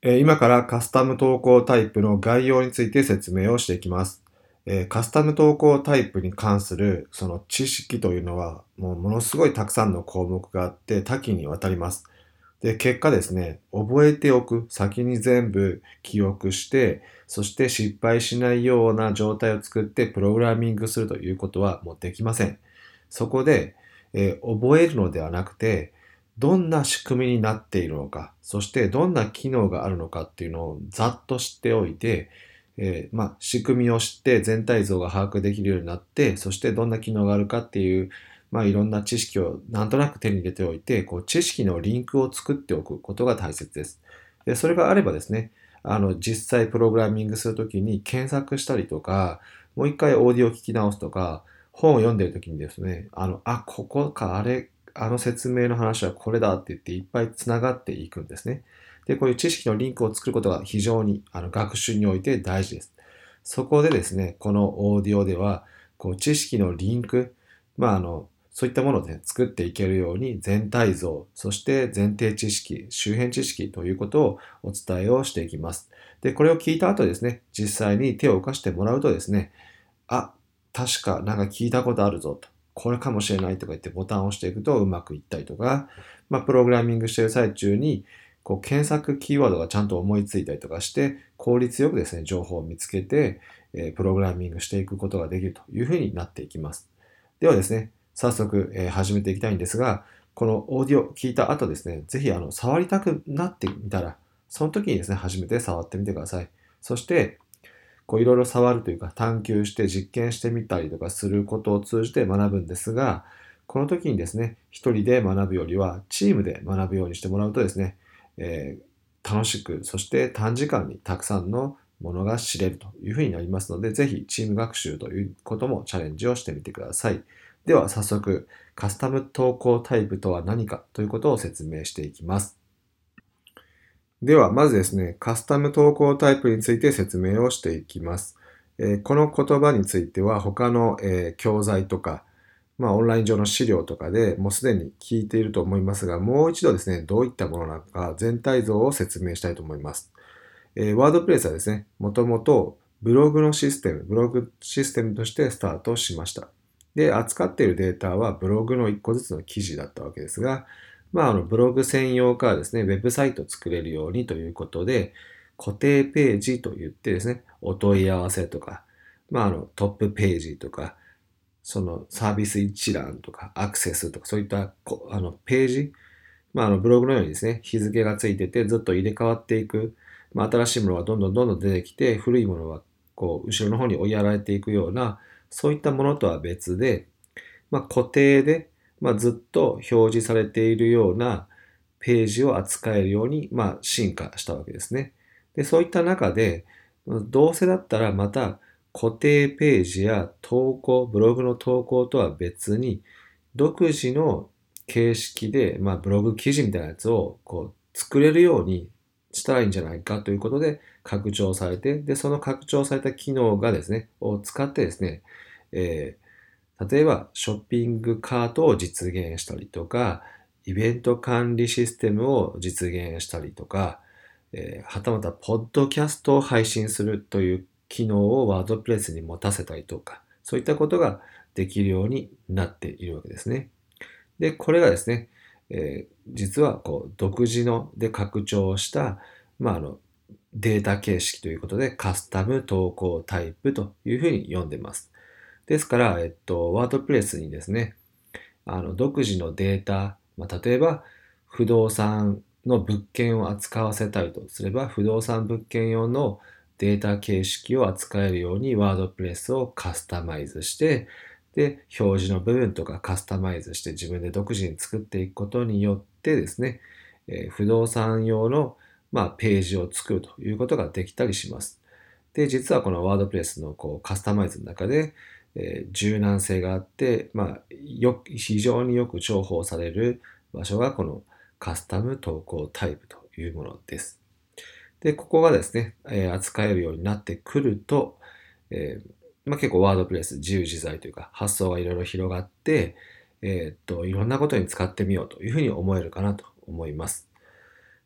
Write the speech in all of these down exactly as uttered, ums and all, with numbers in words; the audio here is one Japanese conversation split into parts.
えー今からカスタム投稿タイプの概要について説明をしていきます。えーカスタム投稿タイプに関するその知識というのはもうものすごいたくさんの項目があって多岐にわたります。で、結果ですね、覚えておく、先に全部記憶して、そして失敗しないような状態を作ってプログラミングするということはもうできません。そこで、えー覚えるのではなくて、どんな仕組みになっているのか、そしてどんな機能があるのかっていうのをざっと知っておいて、えーまあ、仕組みを知って全体像が把握できるようになって、そしてどんな機能があるかっていう、まあ、いろんな知識をなんとなく手に入れておいて、こう知識のリンクを作っておくことが大切です。で、それがあればですね、あの、実際プログラミングするときに検索したりとか、もう一回オーディオを聞き直すとか、本を読んでるときにですね、あの、あ、ここか、あれ、あの説明の話はこれだって言っていっぱい繋がっていくんですね。で、こういう知識のリンクを作ることが非常にあの学習において大事です。そこでですね、このオーディオでは、こう知識のリンク、まあ、あの、そういったものをね、作っていけるように全体像、そして前提知識、周辺知識ということをお伝えをしていきます。で、これを聞いた後ですね、実際に手を動かしてもらうとですね、あ、確かなんか聞いたことあるぞと。これかもしれないとか言ってボタンを押していくとうまくいったりとか、まあ、プログラミングしている最中に、こう検索キーワードがちゃんと思いついたりとかして、効率よくですね、情報を見つけて、えープログラミングしていくことができるというふうになっていきます。ではですね、早速、えー始めていきたいんですが、このオーディオを聞いた後ですね、ぜひあの触りたくなってみたら、その時にですね、初めて触ってみてください。そして、こういろいろ触るというか探求して実験してみたりとかすることを通じて学ぶんですが、この時にですね、一人で学ぶよりはチームで学ぶようにしてもらうとですね、えー楽しく、そして短時間にたくさんのものが知れるというふうになりますので、ぜひチーム学習ということもチャレンジをしてみてください。では早速、カスタム投稿タイプとは何かということを説明していきます。では、まずですね、カスタム投稿タイプについて説明をしていきます。えーこの言葉については他の、えー教材とか、まあ、オンライン上の資料とかでもうすでに聞いていると思いますが、もう一度ですね、どういったものなのか全体像を説明したいと思います。えー、ワードプレスはですね、もともとブログのシステム、ブログシステムとしてスタートしました。で、扱っているデータはブログのいっこずつの記事だったわけですが、まあ、あのブログ専用からですね、ウェブサイトを作れるようにということで、固定ページといってですね、お問い合わせとか、まあ、あのトップページとか、そのサービス一覧とか、アクセスとか、そういったこあのページ、まあ、あのブログのようにですね、日付がついててずっと入れ替わっていく、まあ、新しいものがどんどんどんどん出てきて、古いものはこう後ろの方に追いやられていくような、そういったものとは別で、まあ、固定で、まあ、ずっと表示されているようなページを扱えるように、まあ、進化したわけですね。で、そういった中で、どうせだったらまた固定ページや投稿、ブログの投稿とは別に、独自の形式で、まあ、ブログ記事みたいなやつをこう作れるようにしたらいいんじゃないかということで拡張されて、で、その拡張された機能がですね、を使ってですね、えー例えば、ショッピングカートを実現したりとか、イベント管理システムを実現したりとか、えーはたまた、ポッドキャストを配信するという機能をワードプレスに持たせたりとか、そういったことができるようになっているわけですね。で、これがですね、えー実はこう独自ので拡張した、まあ、あのデータ形式ということでカスタム投稿タイプというふうに読んでます。ですから、えっと、ワードプレスにですね、あの、独自のデータ、まあ、例えば、不動産の物件を扱わせたいとすれば、不動産物件用のデータ形式を扱えるように、ワードプレスをカスタマイズして、で、表示の部分とかカスタマイズして自分で独自に作っていくことによってですね、えー不動産用の、まあ、ページを作るということができたりします。で、実はこのワードプレスのこうカスタマイズの中で、えー柔軟性があって、まあ、よ非常によく重宝される場所がこのカスタム投稿タイプというものです。で、ここがですね、えー扱えるようになってくると、えーまあ、結構ワードプレス自由自在というか発想がいろいろ広がって、えーっと、いろんなことに使ってみようというふうに思えるかなと思います。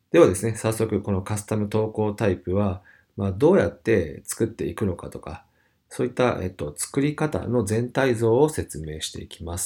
ではですね、早速このカスタム投稿タイプは、まあ、どうやって作っていくのかとか、そういった、えっと、作り方の全体像を説明していきます。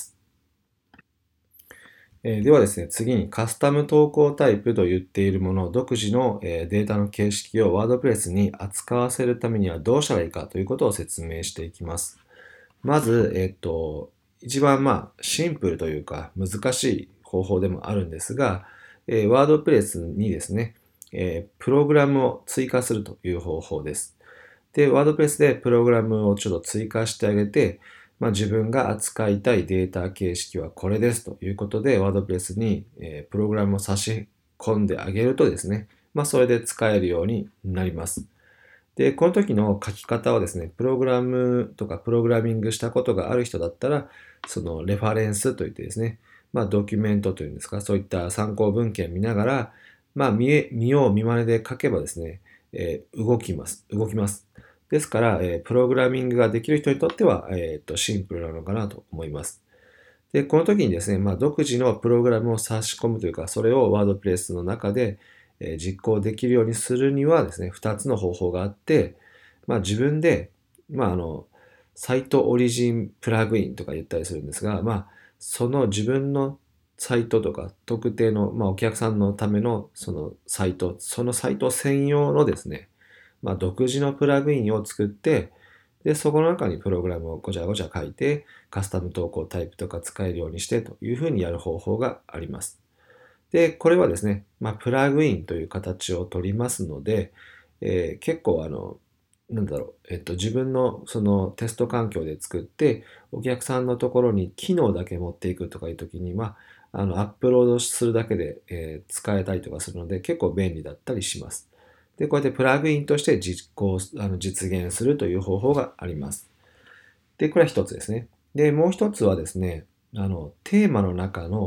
えーではですね、次にカスタム投稿タイプと言っているもの、独自の、えーデータの形式をワードプレスに扱わせるためにはどうしたらいいかということを説明していきます。まず、えっと、一番まあシンプルというか難しい方法でもあるんですが、えー、ワードプレスにですね、えープログラムを追加するという方法です。で、ワードプレスでプログラムをちょっと追加してあげて、まあ、自分が扱いたいデータ形式はこれですということで、ワードプレスに、えープログラムを差し込んであげるとですね、まあ、それで使えるようになります。で、この時の書き方はですね、プログラムとかプログラミングしたことがある人だったら、そのレファレンスといってですね、まあドキュメントというんですか、そういった参考文献見ながら、まあ見え、見よう見まねで書けばですね、えー動きます。動きます。ですから、えープログラミングができる人にとっては、えーと、シンプルなのかなと思います。で、この時にですね、まあ、独自のプログラムを差し込むというか、それをワードプレスの中で、えー実行できるようにするにはですね、ふたつの方法があって、まあ、自分で、まあ、あの、サイトオリジンプラグインとか言ったりするんですが、まあ、その自分のサイトとか、特定の、まあ、お客さんのためのそのサイト、そのサイト専用のですね、まあ、独自のプラグインを作って、で、そこの中にプログラムをごちゃごちゃ書いて、カスタム投稿タイプとか使えるようにしてというふうにやる方法があります。で、これはですね、まあ、プラグインという形を取りますので、えー結構あの、なんだろう、えっと、自分のそのテスト環境で作って、お客さんのところに機能だけ持っていくとかいうときに、まあ、あの、アップロードするだけで、えー使えたりとかするので、結構便利だったりします。で、こうやってプラグインとして実行、あの実現するという方法があります。で、これは一つですね。で、もう一つはですね、あの、テーマの中の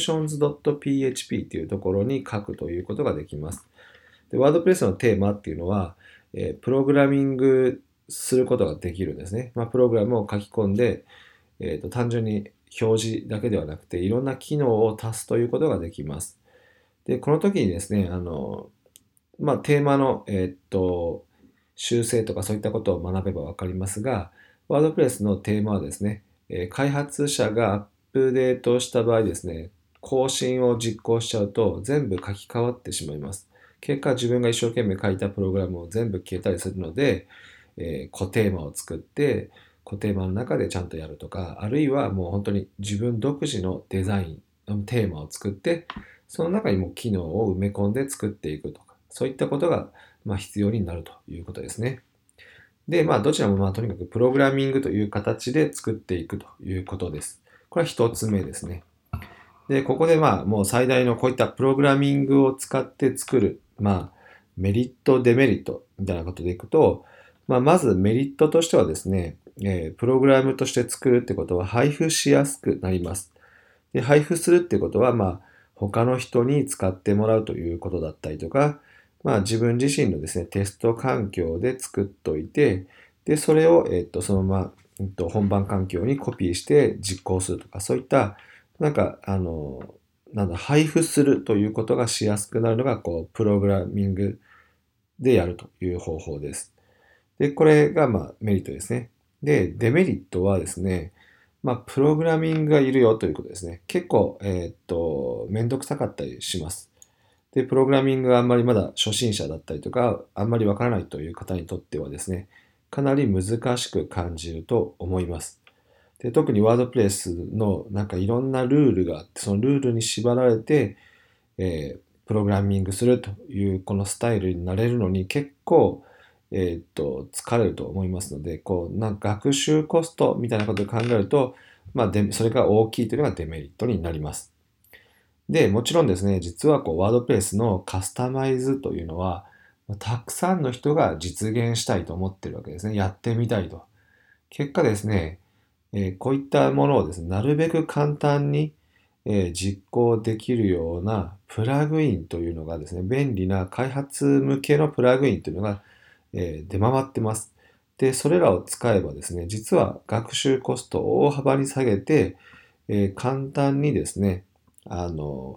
functions.php っていうところに書くということができます。で、ワードプレスのテーマっていうのは、えープログラミングすることができるんですね。まあ、プログラムを書き込んで、えーと、単純に表示だけではなくて、いろんな機能を足すということができます。で、この時にですね、あの、まあ、テーマの、えーっと、修正とかそういったことを学べばわかりますが、ワードプレスのテーマはですね、えー開発者がアップデートした場合ですね、更新を実行しちゃうと全部書き換わってしまいます。結果、自分が一生懸命書いたプログラムを全部消えたりするので、えー、固テーマを作って、固テーマの中でちゃんとやるとか、あるいはもう本当に自分独自のデザイン、テーマを作って、その中にも機能を埋め込んで作っていくとか、そういったことが、まあ、必要になるということですね。で、まあ、どちらも、まあ、とにかくプログラミングという形で作っていくということです。これは一つ目ですね。で、ここで、まあ、もう最大のこういったプログラミングを使って作る、まあ、メリット、デメリットみたいなことでいくと、まあ、まずメリットとしてはですね、えープログラムとして作るってことは配布しやすくなります。で、配布するってことは、まあ、他の人に使ってもらうということだったりとか、まあ、自分自身のですね、テスト環境で作っておいて、で、それを、えっと、そのまま、えっと、本番環境にコピーして実行するとか、そういった、なんか、あの、なんだ、配布するということがしやすくなるのが、こう、プログラミングでやるという方法です。で、これが、まあ、メリットですね。で、デメリットはですね、まあ、プログラミングがいるよということですね。結構、えーっと、めんどくさかったりします。で、プログラミングがあんまりまだ初心者だったりとか、あんまりわからないという方にとってはですね、かなり難しく感じると思います。で、特にワードプレスのなんかいろんなルールがあって、そのルールに縛られて、えープログラミングするというこのスタイルになれるのに結構、えーっと、疲れると思いますので、こう、なんか学習コストみたいなことを考えると、まあ、で、それが大きいというのがデメリットになります。で、もちろんですね、実はこう、ワードプレスのカスタマイズというのは、たくさんの人が実現したいと思ってるわけですね。やってみたいと。結果ですね、えーこういったものをですね、なるべく簡単に、えー実行できるようなプラグインというのがですね、便利な開発向けのプラグインというのが、えー出回ってます。で、それらを使えばですね、実は学習コストを大幅に下げて、えー簡単にですね、あの、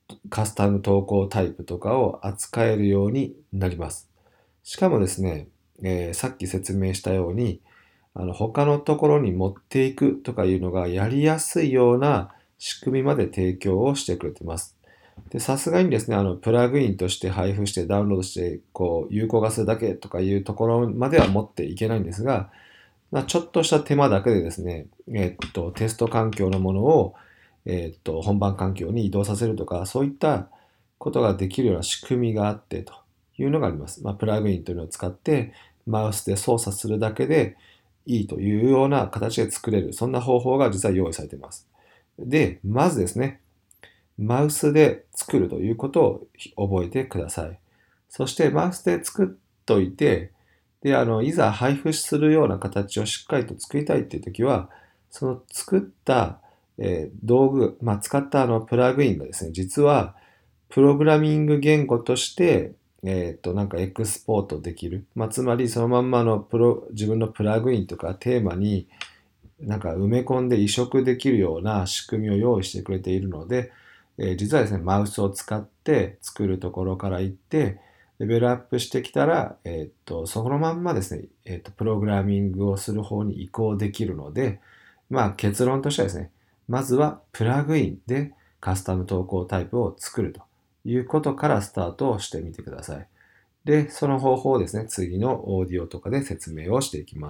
カスタム投稿タイプとかを扱えるようになります。しかもですね、えーさっき説明したように、あの他のところに持っていくとかいうのがやりやすいような仕組みまで提供をしてくれています。で、さすがにですね、あの、プラグインとして配布してダウンロードして、こう、有効化するだけとかいうところまでは持っていけないんですが、まあ、ちょっとした手間だけでですね、えっと、テスト環境のものを、えっと、本番環境に移動させるとか、そういったことができるような仕組みがあってというのがあります。まあ、プラグインというのを使って、マウスで操作するだけでいいというような形で作れる、そんな方法が実は用意されています。で、まずですね、マウスで作るということを覚えてください。そしてマウスで作っといて、で、あの、いざ配布するような形をしっかりと作りたいっていう時は、その作った、えー道具、まあ、使ったあのプラグインがですね、実はプログラミング言語として、えっと、なんかエクスポートできる。まあ、つまりそのまんまのプロ、自分のプラグインとかテーマになんか埋め込んで移植できるような仕組みを用意してくれているので、えー実はですね、マウスを使って作るところから行って、レベルアップしてきたら、えーっと、そのまんまですね、えーっと、プログラミングをする方に移行できるので、まあ結論としてはですね、まずはプラグインでカスタム投稿タイプを作るということからスタートをしてみてください。で、その方法をですね、次のオーディオとかで説明をしていきます。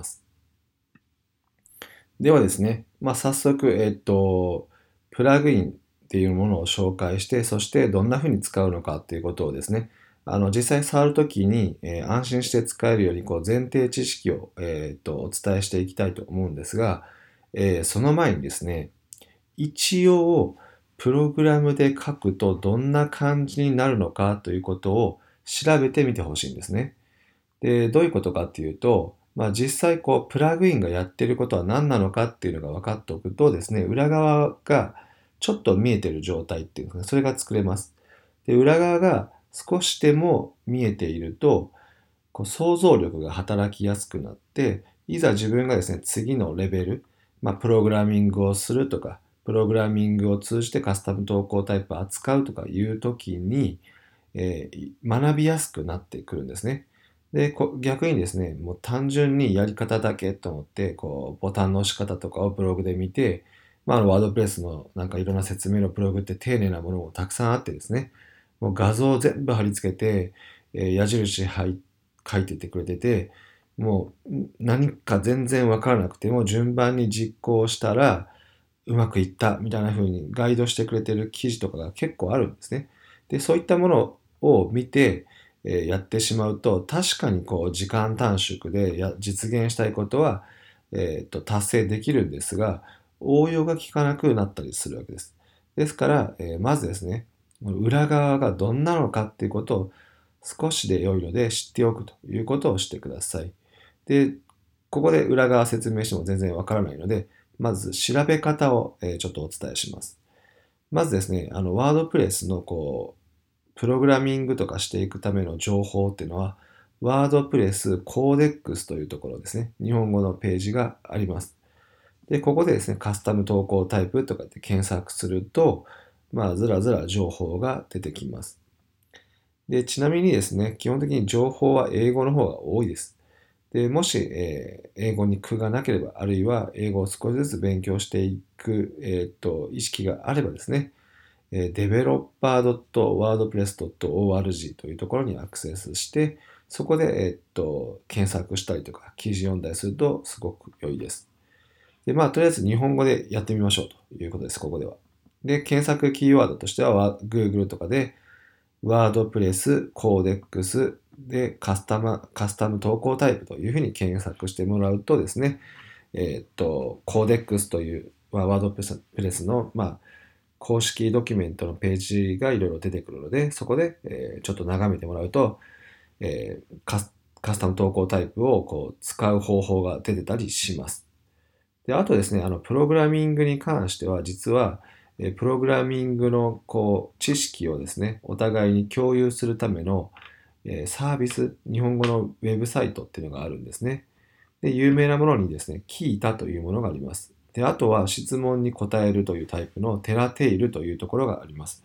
ではですね、まあ、早速、えっと、プラグインっていうものを紹介して、そしてどんな風に使うのかっていうことをですね、あの、実際触るときに、えー安心して使えるように、こう、前提知識を、えっと、お伝えしていきたいと思うんですが、えーその前にですね、一応、プログラムで書くとどんな感じになるのかということを調べてみてほしいんですね。で、どういうことかっていうと、まあ実際こう、プラグインがやってることは何なのかっていうのが分かっておくとですね、裏側がちょっと見えてる状態っていうんですかね、それが作れます。で、裏側が少しでも見えていると、こう想像力が働きやすくなって、いざ自分がですね、次のレベル、まあ、プログラミングをするとか、プログラミングを通じてカスタム投稿タイプを扱うとかいうときに、えー学びやすくなってくるんですね。で、こ逆にですね、もう単純にやり方だけと思って、こう、ボタンの押し方とかをブログで見て、まあ、あのワードプレスのなんかいろんな説明のブログって丁寧なものもたくさんあってですね、もう画像を全部貼り付けて、えー矢印はい、書いててくれてて、もうん何か全然わからなくても順番に実行したらうまくいったみたいな風にガイドしてくれてる記事とかが結構あるんですね。で、そういったものを見て、えーやってしまうと、確かにこう時間短縮でや実現したいことは、えーと、達成できるんですが、応用が効かなくなったりするわけです。ですから、えーまずですね、裏側がどんなのかっていうことを少しで良いので知っておくということをしてください。で、ここで裏側説明しても全然わからないので、まず調べ方を、えーちょっとお伝えします。まずですね、あの、ワードプレスのこう、プログラミングとかしていくための情報っていうのは、ワードプレスコーデックスというところですね。日本語のページがあります。で、ここでですね、カスタム投稿タイプとかって検索すると、まあ、ずらずら情報が出てきます。で、ちなみにですね、基本的に情報は英語の方が多いです。で、もし、えー英語に苦がなければ、あるいは英語を少しずつ勉強していく、えーっと、意識があればですね、えー デベロッパードットワードプレスドットオーアールジー というところにアクセスして、そこで、えーっと、検索したりとか、記事読んだりするとすごく良いです。で、まあ、とりあえず日本語でやってみましょうということです、ここでは。で、検索キーワードとしては、Google とかで、ワードプレス、コーデックスでカスタム、カスタム投稿タイプというふうに検索してもらうとですね、えーっと、コーデックスという、まあワードプレスの、まあ、公式ドキュメントのページがいろいろ出てくるので、そこで、えーちょっと眺めてもらうと、えーカス、カスタム投稿タイプをこう使う方法が出てたりします。で、あとですね、あの、プログラミングに関しては、実は、えプログラミングの、こう、知識をですね、お互いに共有するための、えサービス、日本語のウェブサイトっていうのがあるんですね。で、有名なものにですね、キータというものがあります。で、あとは質問に答えるというタイプのテラテイルというところがあります。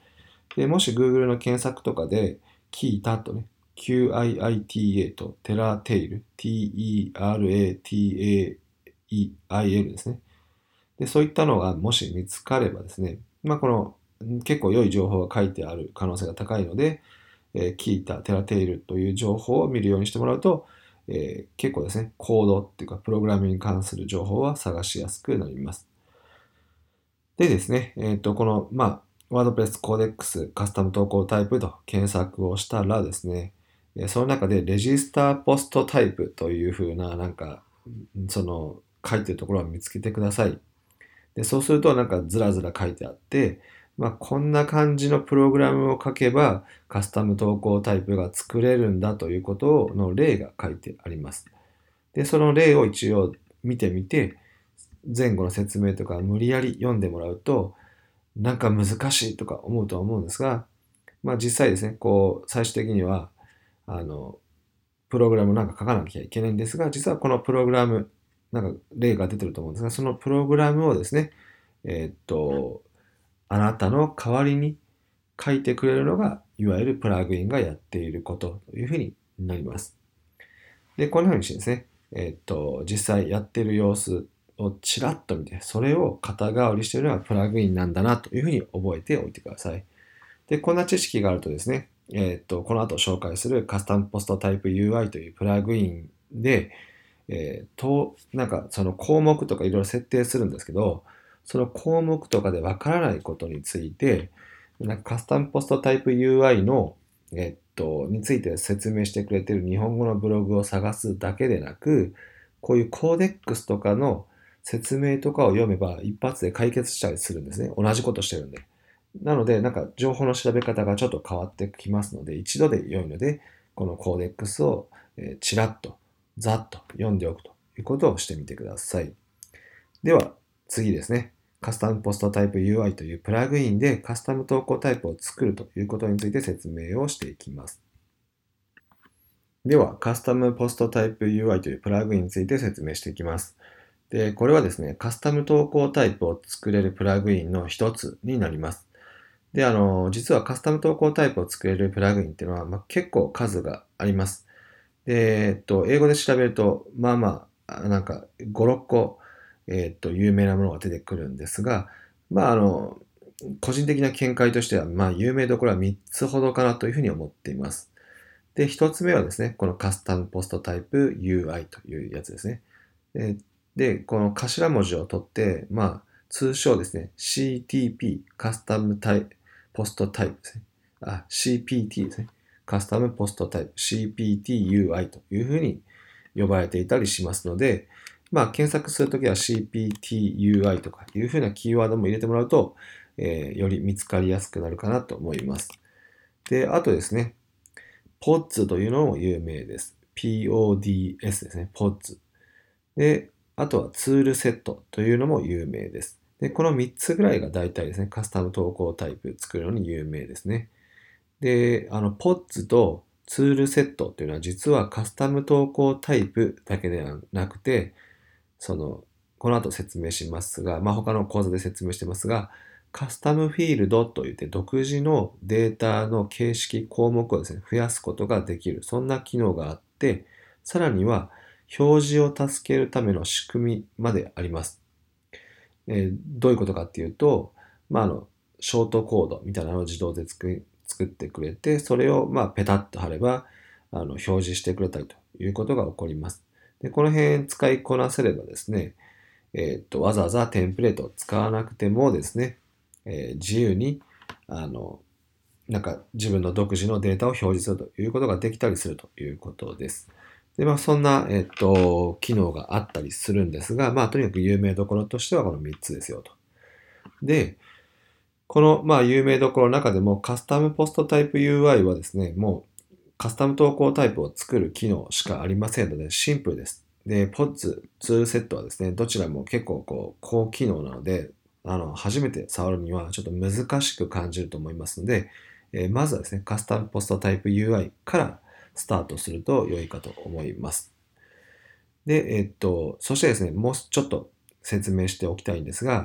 で、もし Google の検索とかで、キータとね、キューアイアイティーエー とテラテイル、ティーイーアールエーティーエーイーアイエル ですね。で、そういったのがもし見つかればですね、まあ、この結構良い情報が書いてある可能性が高いので、えー、キータ、テラテイルという情報を見るようにしてもらうと、えー結構ですね、コードっていうか、プログラムに関する情報は探しやすくなります。でですね、えっと、この、まあ、ワードプレスコーデックスカスタム投稿タイプと検索をしたらですね、えーその中でレジスターポストタイプというふうな、なんか、その、書いてるところを見つけてください。で、そうするとなんかずらずら書いてあって、まあ、こんな感じのプログラムを書けばカスタム投稿タイプが作れるんだということの例が書いてあります。で、その例を一応見てみて、前後の説明とか無理やり読んでもらうと、なんか難しいとか思うとは思うんですが、まあ実際ですね、こう、最終的には、あの、プログラムなんか書かなきゃいけないんですが、実はこのプログラム、なんか例が出てると思うんですが、そのプログラムをですね、えーっと、あなたの代わりに書いてくれるのが、いわゆるプラグインがやっていることというふうになります。で、こんなふうにしてですね、えーっと、実際やっている様子をちらっと見て、それを肩代わりしているのがプラグインなんだなというふうに覚えておいてください。で、こんな知識があるとですね、えーっと、この後紹介するカスタムポストタイプ ユーアイ というプラグインで、えーと、なんかその項目とかいろいろ設定するんですけど、その項目とかでわからないことについて、なんかカスタムポストタイプ ユーアイ の、えっと、について説明してくれている日本語のブログを探すだけでなく、こういうコーデックスとかの説明とかを読めば一発で解決したりするんですね。同じことしてるんで。なので、なんか情報の調べ方がちょっと変わってきますので、一度で良いので、このコーデックスを、えーちらっとざっと読んでおくということをしてみてください。では、次ですね。カスタムポストタイプ ユーアイ というプラグインでカスタム投稿タイプを作るということについて説明をしていきます。では、カスタムポストタイプ ユーアイ というプラグインについて説明していきます。で、これはですね、カスタム投稿タイプを作れるプラグインの一つになります。で、あの、実はカスタム投稿タイプを作れるプラグインっていうのは、まあ、結構数があります。で、えっと、英語で調べると、まあまあ、なんかご、ろっこ、えっと、有名なものが出てくるんですが、まあ、あの、個人的な見解としては、まあ、有名どころはみっつほどかなというふうに思っています。で、ひとつめはですね、このカスタムポストタイプ ユーアイ というやつですね。で、でこの頭文字を取って、まあ、通称ですね、シーティーピー、カスタムタイポストタイプですね。あ、シーピーティー ですね。カスタムポストタイプ、シーピーティーユーアイ というふうに呼ばれていたりしますので、まあ、検索するときは シーピーティーユーアイ とかいうふうなキーワードも入れてもらうと、えーより見つかりやすくなるかなと思います。で、あとですね、ポッツというのも有名です。ピーオーディーエス ですね。ポッツ。で、あとはツールセットというのも有名です。で、このみっつぐらいが大体ですね、カスタム投稿タイプ作るのに有名ですね。で、あの、ポッツとツールセットというのは実はカスタム投稿タイプだけではなくて、その、この後説明しますが、まあ、他の講座で説明してますが、カスタムフィールドといって独自のデータの形式、項目をですね、増やすことができる。そんな機能があって、さらには表示を助けるための仕組みまであります。えーどういうことかっていうと、まあ、あの、ショートコードみたいなのを自動で作り作ってくれて、それをまあペタッと貼れば、あの、表示してくれたりということが起こります。で、この辺使いこなせればですね、えーっと、わざわざテンプレートを使わなくてもですね、えー自由に、あの、なんか自分の独自のデータを表示するということができたりするということです。で、まあ、そんな、えっと、機能があったりするんですが、まあ、とにかく有名どころとしてはこのみっつですよと。で、この、まあ、有名どころの中でもカスタムポストタイプ ユーアイ はですね、もうカスタム投稿タイプを作る機能しかありませんので、シンプルです。で、ポッツ、ツールセットはですね、どちらも結構こう、高機能なので、あの、初めて触るにはちょっと難しく感じると思いますので、えーまずはですね、カスタムポストタイプ ユーアイ からスタートすると良いかと思います。で、えっと、そしてですね、もうちょっと説明しておきたいんですが、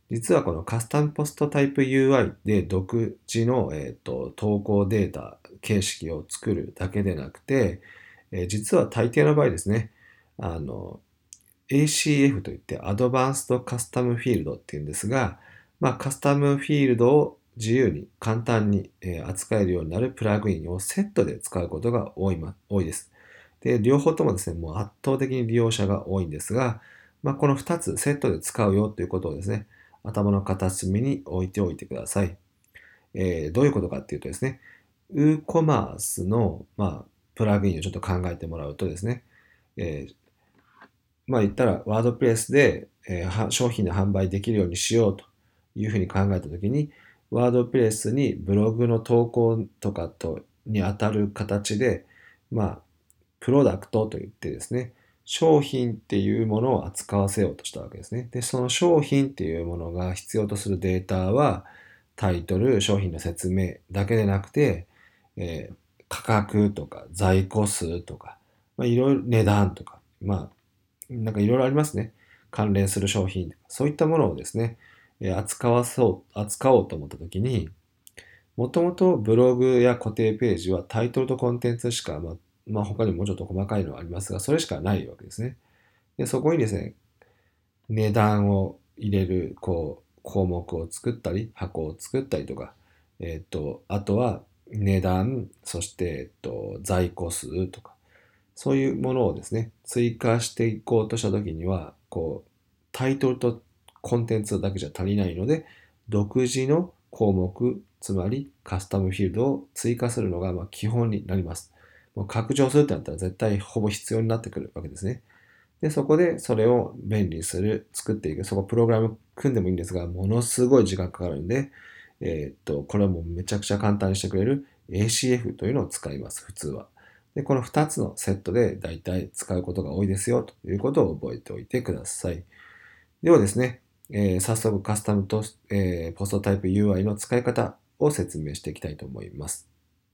実はこのカスタムポストタイプ ユーアイ で独自の、えーと、投稿データ形式を作るだけでなくて、えー実は大抵の場合ですね、あの、エーシーエフ といってアドバンストカスタムフィールドっていうんですが、まあ、カスタムフィールドを自由に簡単にえー扱えるようになるプラグインをセットで使うことが多いま多いです。で、両方ともですね、もう圧倒的に利用者が多いんですが、まあ、このふたつセットで使うよということをですね、頭の片隅に置いておいてください。えーどういうことかっていうとですね、WooCommerce の、まあ、プラグインをちょっと考えてもらうとですね、えーまあ言ったら、ワードプレスで、えーは商品の販売できるようにしようというふうに考えたときに、ワードプレスにブログの投稿とかとに当たる形で、まあ、プロダクトといってですね、商品っていうものを扱わせようとしたわけですね。で、その商品っていうものが必要とするデータは、タイトル、商品の説明だけでなくて、えー価格とか在庫数とか、まあ、いろいろ値段とか、まあ、なんかいろいろありますね。関連する商品。そういったものをですね、えー扱わそう、扱おうと思ったときに、もともとブログや固定ページはタイトルとコンテンツしか、まあ、まあ、他にもうちょっと細かいのはありますが、それしかないわけですね。で、そこにですね、値段を入れる、こう、項目を作ったり、箱を作ったりとか、えっと、あとは値段、そして、えっと、在庫数とか、そういうものをですね、追加していこうとしたときには、こう、タイトルとコンテンツだけじゃ足りないので、独自の項目、つまりカスタムフィールドを追加するのがまあ基本になります。もう拡張するってなったら絶対ほぼ必要になってくるわけですね。で、そこでそれを便利にする、作っていく。そこプログラム組んでもいいんですが、ものすごい時間かかるんで、えーっと、これはもうめちゃくちゃ簡単にしてくれる エーシーエフ というのを使います、普通は。で、このふたつのセットで大体使うことが多いですよということを覚えておいてください。ではですね、えー早速カスタムと、えーポストタイプ ユーアイ の使い方を説明していきたいと思います。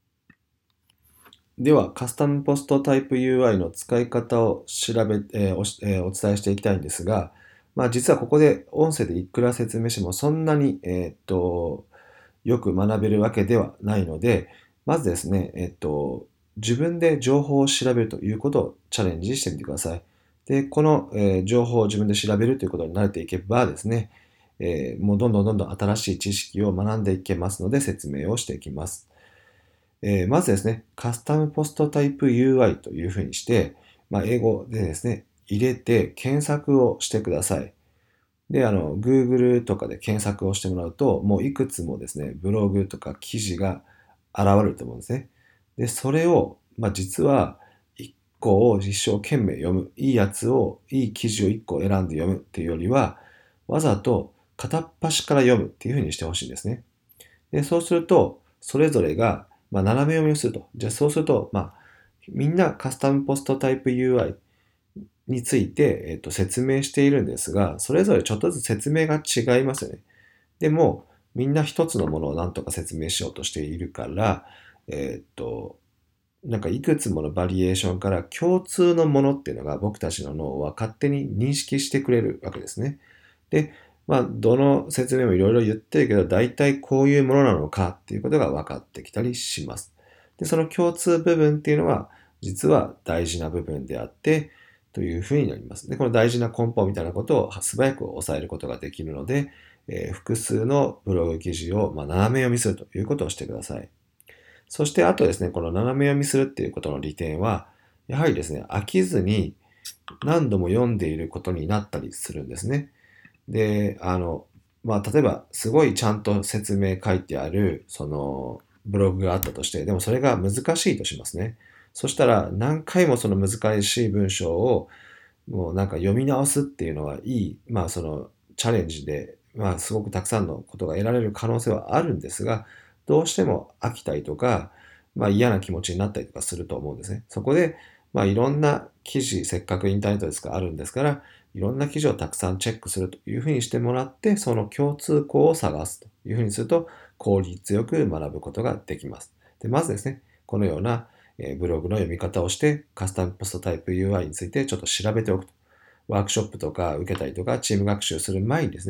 では、カスタムポストタイプ ユーアイ の使い方を調べ、えーおしえーお伝えしていきたいんですが、まあ実はここで音声でいくら説明してもそんなに、えーっと、よく学べるわけではないので、まずですね、えっと、自分で情報を調べるということをチャレンジしてみてください。で、この、えー情報を自分で調べるということに慣れていけばですね、えーもうどんどんどんどん新しい知識を学んでいけますので説明をしていきます。えーまずですね、カスタムポストタイプ ユーアイ というふうにして、まあ、英語でですね、入れて検索をしてください。で、あの、Google とかで検索をしてもらうと、もういくつもですね、ブログとか記事が現れると思うんですね。で、それを、まあ、実はいっこを一生懸命読む。いいやつを、いい記事をいっこ選んで読むっていうよりは、わざと片っ端から読むっていうふうにしてほしいんですね。で、そうすると、それぞれが、まあ、斜め読みをすると。じゃあ、そうすると、まあ、みんなカスタムポストタイプ ユーアイ について、えっと、説明しているんですが、それぞれちょっとずつ説明が違いますよね。でも、みんな一つのものを何とか説明しようとしているから、えっと、なんかいくつものバリエーションから共通のものっていうのが僕たちの脳は勝手に認識してくれるわけですね。で、まあ、どの説明もいろいろ言ってるけど、大体こういうものなのかっていうことが分かってきたりします。で、その共通部分っていうのは、実は大事な部分であって、というふうになります。で、この大事な根本みたいなことを素早く抑えることができるので、えー複数のブログ記事を、まあ、斜め読みするということをしてください。そしてあとですね、この斜め読みするっていうことの利点は、やはりですね、飽きずに何度も読んでいることになったりするんですね。で、あの、まあ、例えば、すごいちゃんと説明書いてある、その、ブログがあったとして、でもそれが難しいとしますね。そしたら、何回もその難しい文章を、もうなんか読み直すっていうのはいい、まあ、その、チャレンジで、まあ、すごくたくさんのことが得られる可能性はあるんですが、どうしても飽きたりとか、まあ、嫌な気持ちになったりとかすると思うんですね。そこで、まあ、いろんな記事、せっかくインターネットですからあるんですから、いろんな記事をたくさんチェックするというふうにしてもらって、その共通項を探すというふうにすると、効率よく学ぶことができます。で、まずですね、このようなえーブログの読み方をして、カスタムポストタイプ ユーアイ についてちょっと調べておくと。ワークショップとか受けたりとか、チーム学習する前にですね、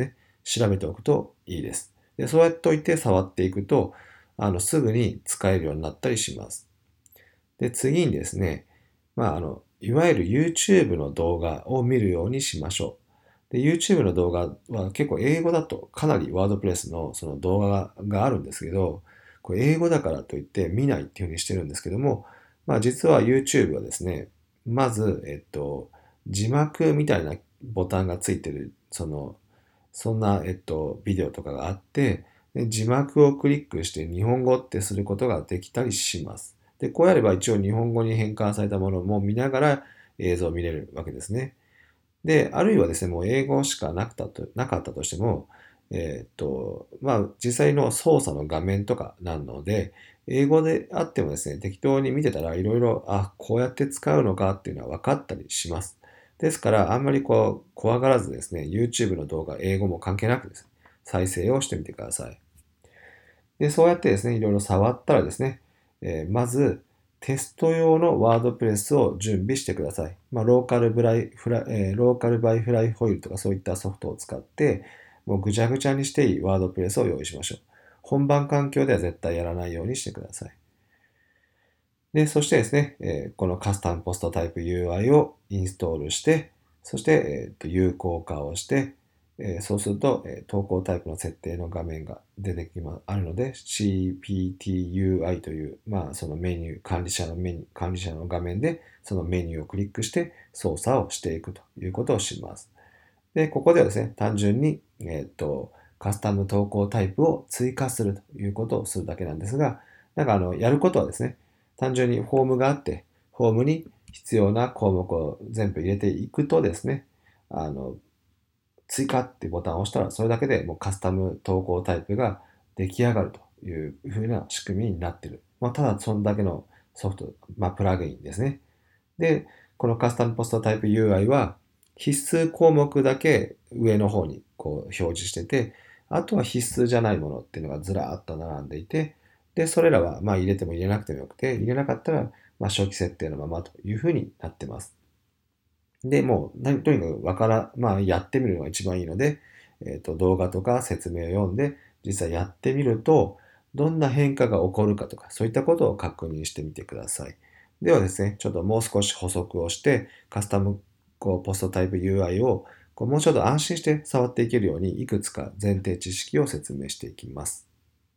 調べておくといいです。で、そうやっておいて触っていくと、あの、すぐに使えるようになったりします。で、次にですね、まあ、あの、いわゆる YouTube の動画を見るようにしましょう。で、YouTube の動画は結構英語だとかなりワードプレスのその動画ががあるんですけど、これ英語だからといって見ないっていうふうにしてるんですけども、まあ実は YouTube はですね、まず、えっと、字幕みたいなボタンがついてる、その、そんな、えっと、ビデオとかがあって、で字幕をクリックして日本語ってすることができたりします。で、こうやれば一応日本語に変換されたものも見ながら映像を見れるわけですね。で、あるいはですね、もう英語しかなくたと、なかったとしても、えーっと、まあ、実際の操作の画面とかなので、英語であってもですね、適当に見てたらいろいろ、あ、こうやって使うのかっていうのは分かったりします。ですから、あんまりこう、怖がらずですね、YouTube の動画、英語も関係なくですね、再生をしてみてください。で、そうやってですね、いろいろ触ったらですね、えーまず、テスト用のワードプレスを準備してください。まあ、ローカルブライフライ、えーローカルバイフライホイールとかそういったソフトを使って、もうぐちゃぐちゃにしていいワードプレスを用意しましょう。本番環境では絶対やらないようにしてください。で、そしてですね、えーこのカスタムポストタイプ ユーアイ をインストールして、そして、えーと有効化をして、えーそうすると、えー投稿タイプの設定の画面が出てきま、あるので、シーピーティーユーアイ という、まあ、そのメニュー、管理者のメニュー、管理者の画面で、そのメニューをクリックして操作をしていくということをします。で、ここではですね、単純に、えっと、カスタム投稿タイプを追加するということをするだけなんですが、なんかあの、やることはですね、単純にフォームがあって、フォームに必要な項目を全部入れていくとですね、あの、追加っていうボタンを押したら、それだけでもうカスタム投稿タイプが出来上がるというふうな仕組みになっている。まあ、ただそんだけのソフト、まあ、プラグインですね。で、このカスタムポストタイプ ユーアイ は必須項目だけ上の方にこう表示してて、あとは必須じゃないものっていうのがずらーっと並んでいて、で、それらはまあ入れても入れなくてもよくて、入れなかったらまあ初期設定のままというふうになってます。で、もう、なとにかくわから、まあやってみるのが一番いいので、えっと、動画とか説明を読んで、実際やってみると、どんな変化が起こるかとか、そういったことを確認してみてください。ではですね、ちょっともう少し補足をして、カスタムこうポストタイプ ユーアイ をこうもうちょっと安心して触っていけるように、いくつか前提知識を説明していきます。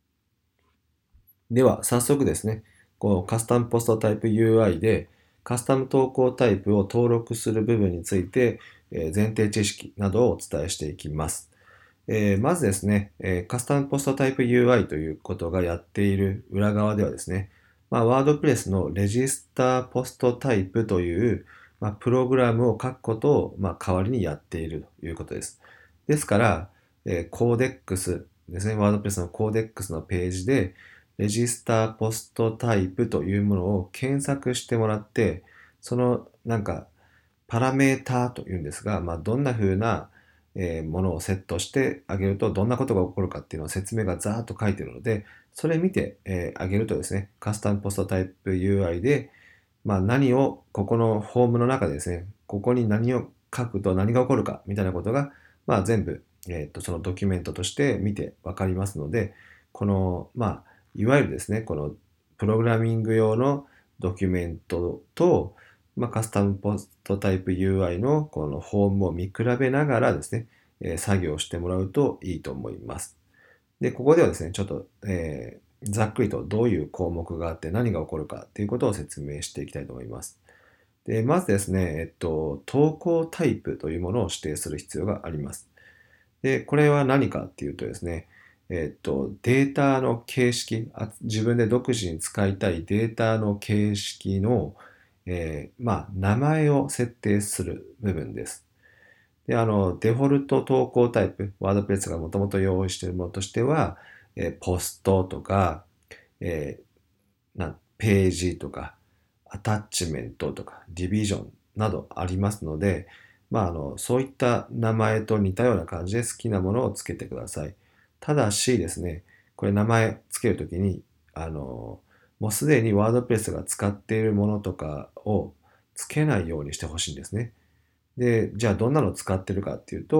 では、早速ですね、このカスタムポストタイプ ユーアイ で、カスタム投稿タイプを登録する部分について、えー前提知識などをお伝えしていきます。えーまずですね、えーカスタムポストタイプ ユーアイ ということがやっている裏側ではですね、まあ、ワードプレスのレジスターポストタイプという、まあ、プログラムを書くことを、まあ、代わりにやっているということです。ですから、えーコーデックスですね、ワードプレスのコーデックスのページで、レジスターポストタイプというものを検索してもらって、そのなんかパラメーターというんですが、まあ、どんな風なえーものをセットしてあげるとどんなことが起こるかっていうのを説明がざーっと書いてるので、それ見て、えーあげるとですね、カスタムポストタイプ ユーアイ で、まあ、何をここのフォームの中でですね、ここに何を書くと何が起こるかみたいなことが、まあ、全部、えーとそのドキュメントとして見てわかりますので、この、まあ、いわゆるですね、このプログラミング用のドキュメントと、まあ、カスタムポストタイプ ユーアイ のこのフォームを見比べながらですね、えー作業してもらうといいと思います。で、ここではですね、ちょっと、えーざっくりとどういう項目があって何が起こるかっていうことを説明していきたいと思います。で、まずですね、えっと、投稿タイプというものを指定する必要があります。で、これは何かっていうとですね、えっと、データの形式、あ自分で独自に使いたいデータの形式の、えーまあ、名前を設定する部分です。で、あの、デフォルト投稿タイプ、ワードプレスがもともと用意しているものとしては、えーポストとか、えーな、ページとか、アタッチメントとか、ディビジョンなどありますので、まあ、あの、そういった名前と似たような感じで好きなものをつけてください。ただしですね、これ名前つけるときに、あの、もうすでにワードプレスが使っているものとかをつけないようにしてほしいんですね。で、じゃあどんなのを使ってるかっていうと、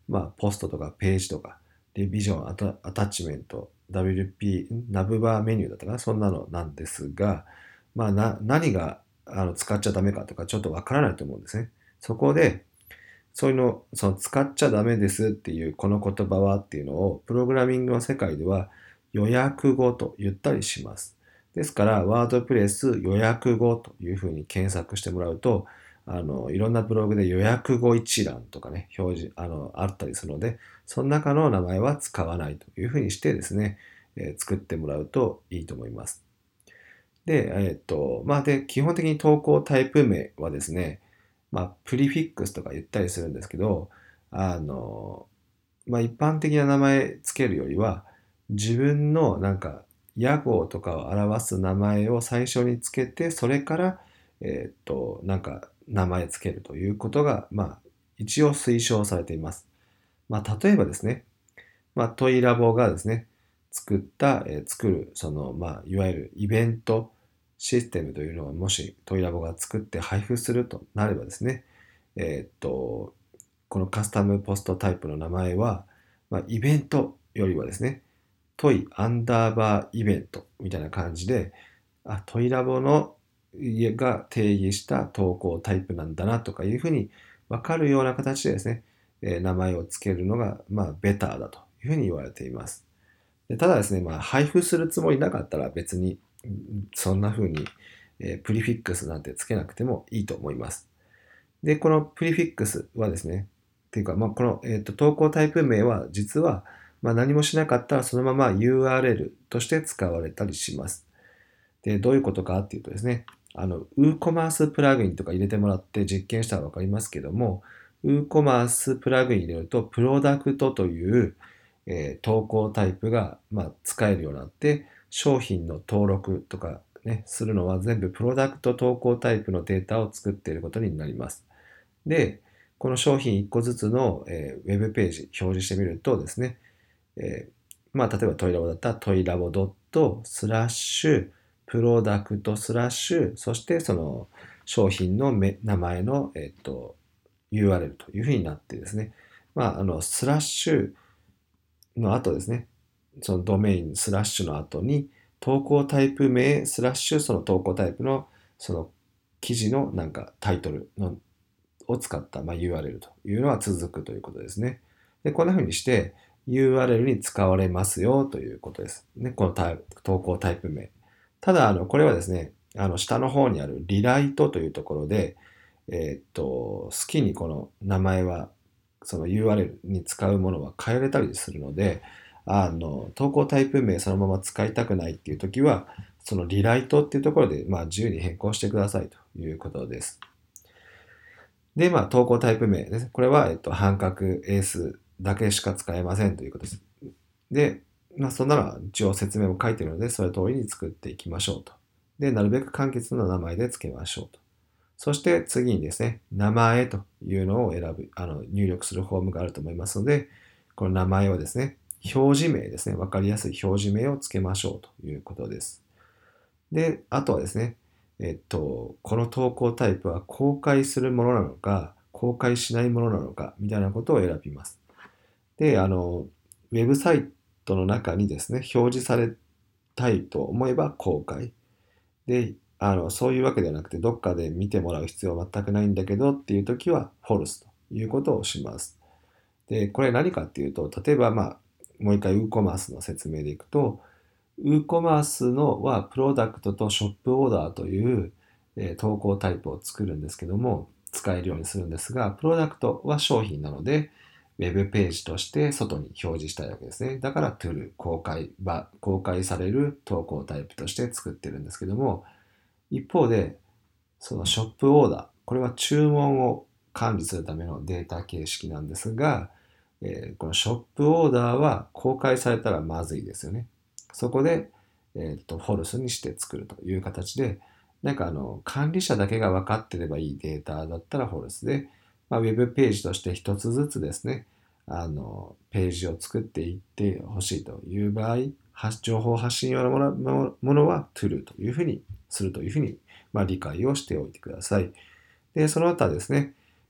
まあ、ポストとかページとか、リビジョン、アタアタッチメント、ダブリューピー、んナブバーメニューだったかな、そんなのなんですが、まあ、な、何があの使っちゃダメかとかちょっとわからないと思うんですね。そこで、そういうの、その使っちゃダメですっていうこの言葉はっていうのを、プログラミングの世界では予約語と言ったりします。ですから、ワードプレス予約語というふうに検索してもらうと、あの、いろんなブログで予約語一覧とかね、表示、あの、あったりするので、その中の名前は使わないというふうにしてですね、えー作ってもらうといいと思います。で、えっと、まあ、で、基本的に投稿タイプ名はですね、まあ、プリフィックスとか言ったりするんですけど、あの、まあ、一般的な名前つけるよりは、自分のなんか屋号とかを表す名前を最初につけて、それから、えっと、なんか名前つけるということが、まあ、一応推奨されています。まあ、例えばですね、まあ、トイラボがですね、作った、えー作る、その、まあ、いわゆるイベントシステムというのをもしトイラボが作って配布するとなればですね、えーっと、このカスタムポストタイプの名前は、まあ、イベントよりはですね、トイアンダーバーイベントみたいな感じで、あ、トイラボの家が定義した投稿タイプなんだなとかいうふうに分かるような形でですね、えー名前を付けるのが、まあ、ベターだというふうに言われています。でただですね、まあ、配布するつもりなかったら別に、うんそんな風に、えープリフィックスなんてつけなくてもいいと思います。で、このプリフィックスはですね、っていうか、まあ、この、えーと、投稿タイプ名は実は、まあ、何もしなかったらそのまま ユーアールエル として使われたりします。で、どういうことかっていうとですね、あの、WooCommerce プラグインとか入れてもらって実験したらわかりますけども、WooCommerce プラグイン入れると、プロダクトという、えー投稿タイプが、まあ、使えるようになって、商品の登録とかね、するのは全部プロダクト投稿タイプのデータを作っていることになります。で、この商品いっこずつの、えーウェブページ表示してみるとですね、えーまあ、例えばトイラボだったらトイラボドットスラッシュプロダクトスラッシュそしてその商品のめ名前の、えっと、ユーアールエル というふうになってですね、まあ、あのスラッシュの後ですね、そのドメインスラッシュの後に投稿タイプ名スラッシュその投稿タイプのその記事のなんかタイトルのを使った、まあ、ユーアールエル というのは続くということですね。で、こんな風にして ユーアールエル に使われますよということです。ね、このタイプ投稿タイプ名。ただ、あの、これはですね、あの、下の方にあるリライトというところで、えーっと、好きにこの名前は、その ユーアールエル に使うものは変えれたりするので、あの、投稿タイプ名そのまま使いたくないっていう時は、そのリライトっていうところで、まあ、自由に変更してくださいということです。で、まあ、投稿タイプ名ですね。これは、えっと、半角英数だけしか使えませんということです。で、まあ、そんなら一応説明も書いてるので、それ通りに作っていきましょうと。で、なるべく簡潔な名前で付けましょうと。そして次にですね、名前というのを選ぶ、あの、入力するフォームがあると思いますので、この名前をですね、表示名ですね、わかりやすい表示名を付けましょうということです。で、あとはですね、えっと、この投稿タイプは公開するものなのか、公開しないものなのか、みたいなことを選びます。で、あの、ウェブサイトの中にですね、表示されたいと思えば公開。で、あの、そういうわけではなくて、どっかで見てもらう必要は全くないんだけどっていう時は、フォルスということをします。で、これ何かっていうと、例えば、まあ、もう一回 WooCommerce の説明でいくと、WooCommerce のはプロダクトとショップオーダーという、えー投稿タイプを作るんですけども、使えるようにするんですが、プロダクトは商品なので、ウェブページとして外に表示したいわけですね。だから トゥル 公開は、公開される投稿タイプとして作ってるんですけども、一方で、そのショップオーダー、これは注文を管理するためのデータ形式なんですが、えーこのショップオーダーは公開されたらまずいですよね。そこで、えーと、フォルスにして作るという形で、なんかあの、管理者だけが分かってればいいデータだったらフォルスで、まあ、ウェブページとして一つずつですね、あの、ページを作っていってほしいという場合、発情報発信用のものものは トゥル というふうにするというふうに、まあ、理解をしておいてください。で、その後はですね、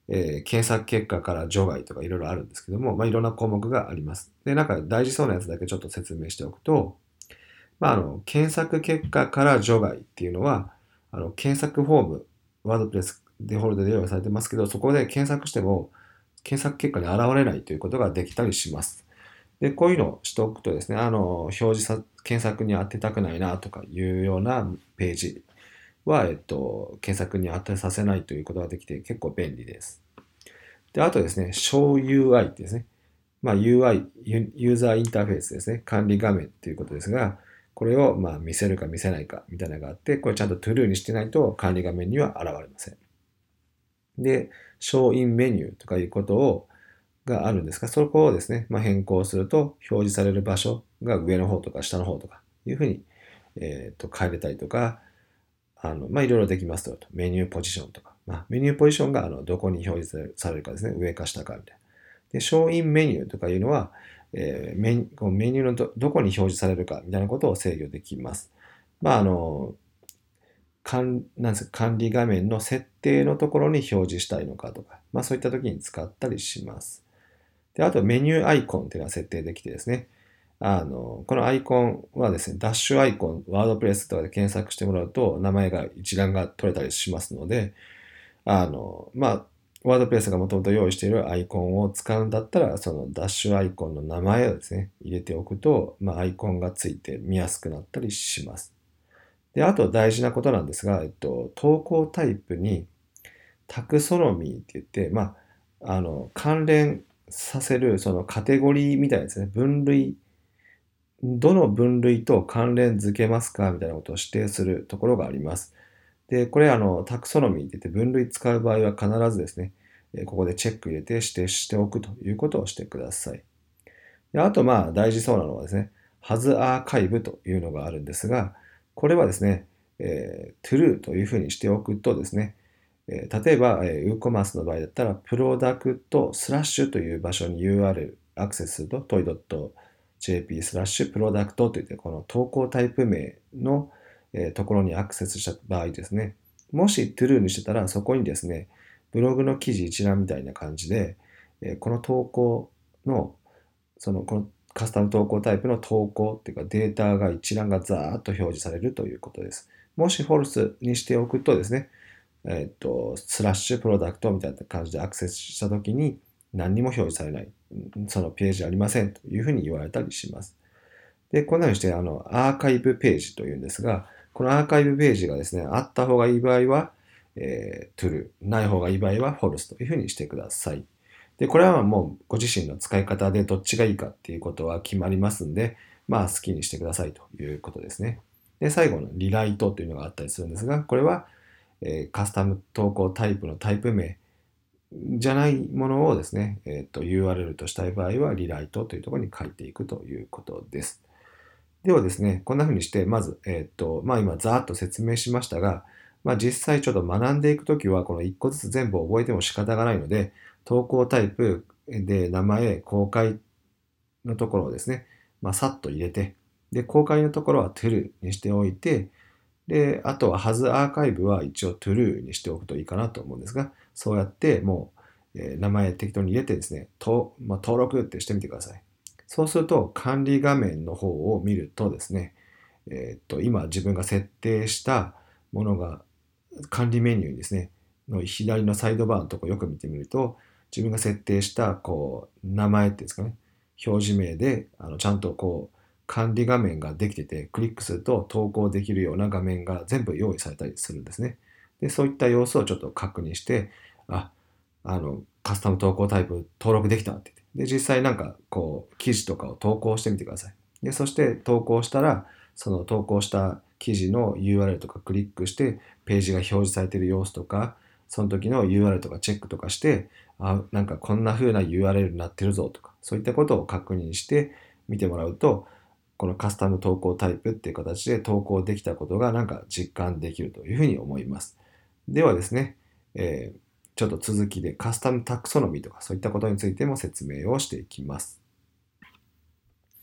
えー検索結果から除外とかいろいろあるんですけども、まあ、いろんな項目があります。で、なんか大事そうなやつだけちょっと説明しておくと、まあ、あの、検索結果から除外っていうのは、あの、検索フォーム、ワードプレスデフォルトで用意されてますけど、そこで検索しても、検索結果に現れないということができたりします。で、こういうのをしておくとですね、あの、表示さ、検索に当てたくないなとかいうようなページは、えっと、検索に当てさせないということができて結構便利です。で、あとですね、Show ユーアイ ってですね、まあ、ユーアイ、ユユーザーインターフェースですね。管理画面ということですが、これをまあ見せるか見せないかみたいなのがあって、これちゃんと True にしてないと管理画面には現れません。で、Show in Menu とかいうことをがあるんですが、そこをですね、まあ、変更すると表示される場所が上の方とか下の方とかいうふうに、えー、と変えれたりとか、あの、まあ、いろいろできますと。メニューポジションとか。まあ、メニューポジションがあのどこに表示されるかですね。上か下かみたいな。で、ショーインメニューとかいうのは、えーメニこのメニューのどどこに表示されるかみたいなことを制御できます。まあ、あの、管なんですか管理画面の設定のところに表示したいのかとか、まあ、そういった時に使ったりします。で、あとメニューアイコンっていうのは設定できてですね、あの、このアイコンはですね、ダッシュアイコン、ワードプレスとかで検索してもらうと、名前が一覧が取れたりしますので、あの、まあ、ワードプレスがもともと用意しているアイコンを使うんだったら、そのダッシュアイコンの名前をですね、入れておくと、まあ、アイコンがついて見やすくなったりします。で、あと大事なことなんですが、えっと、投稿タイプにタクソノミーって言って、まあ、あの、関連させる、そのカテゴリーみたいなですね、分類、どの分類と関連付けますかみたいなことを指定するところがあります。で、これあの、タクソノミーって言って分類使う場合は必ずですね、えここでチェック入れて指定しておくということをしてください。であとまあ大事そうなのはですね、Has Archive というのがあるんですが、これはですね、えー True というふうにしておくとですね、えー例えば、えー、WooCommerce の場合だったら、プロダクトスラッシュという場所に ユーアールエル アクセスすると、toy.jp スラッシュプロダクトといって、この投稿タイプ名の、えーところにアクセスした場合ですね、もし True にしてたら、そこにですね、ブログの記事一覧みたいな感じで、えーこの投稿の、その、このカスタム投稿タイプの投稿っていうかデータが一覧がザーッと表示されるということです。もしフォルスにしておくとですね、えっと、スラッシュプロダクトみたいな感じでアクセスしたときに何にも表示されない、そのページありませんというふうに言われたりします。で、こんなふうにして、あの、アーカイブページというんですが、このアーカイブページがですね、あった方がいい場合は、えー、true、ない方がいい場合は false というふうにしてください。で、これはもうご自身の使い方でどっちがいいかっていうことは決まりますんで、まあ好きにしてくださいということですね。で、最後のリライトというのがあったりするんですが、これは、えーカスタム投稿タイプのタイプ名じゃないものをですね、えっと、ユーアールエル としたい場合は、リライトというところに書いていくということです。ではですね、こんな風にして、まず、えっと、まあ今、ざーっと説明しましたが、まあ実際ちょっと学んでいくときは、このいっこずつ全部覚えても仕方がないので、投稿タイプで名前、公開のところをですね、まあさっと入れて、で、公開のところは true にしておいて、で、あとは has archive は一応 true にしておくといいかなと思うんですが、そうやってもう、えー名前適当に入れてですね、とまあ、登録ってしてみてください。そうすると管理画面の方を見るとですね、えーっと、今自分が設定したものが管理メニューにですね、の左のサイドバーのところよく見てみると、自分が設定したこう名前っていうんですかね、表示名であのちゃんとこう管理画面ができてて、クリックすると投稿できるような画面が全部用意されたりするんですね。で、そういった様子をちょっと確認して、あ、あの、カスタム投稿タイプ登録できたって言って。で、実際なんかこう、記事とかを投稿してみてください。で、そして投稿したら、その投稿した記事の ユーアールエル とかクリックして、ページが表示されている様子とか、その時の ユーアールエル とかチェックとかして、あ、なんかこんな風な ユーアールエル になってるぞとか、そういったことを確認して見てもらうと、このカスタム投稿タイプっていう形で投稿できたことがなんか実感できるというふうに思います。ではですね、えーちょっと続きでカスタムタクソノミーとかそういったことについても説明をしていきます。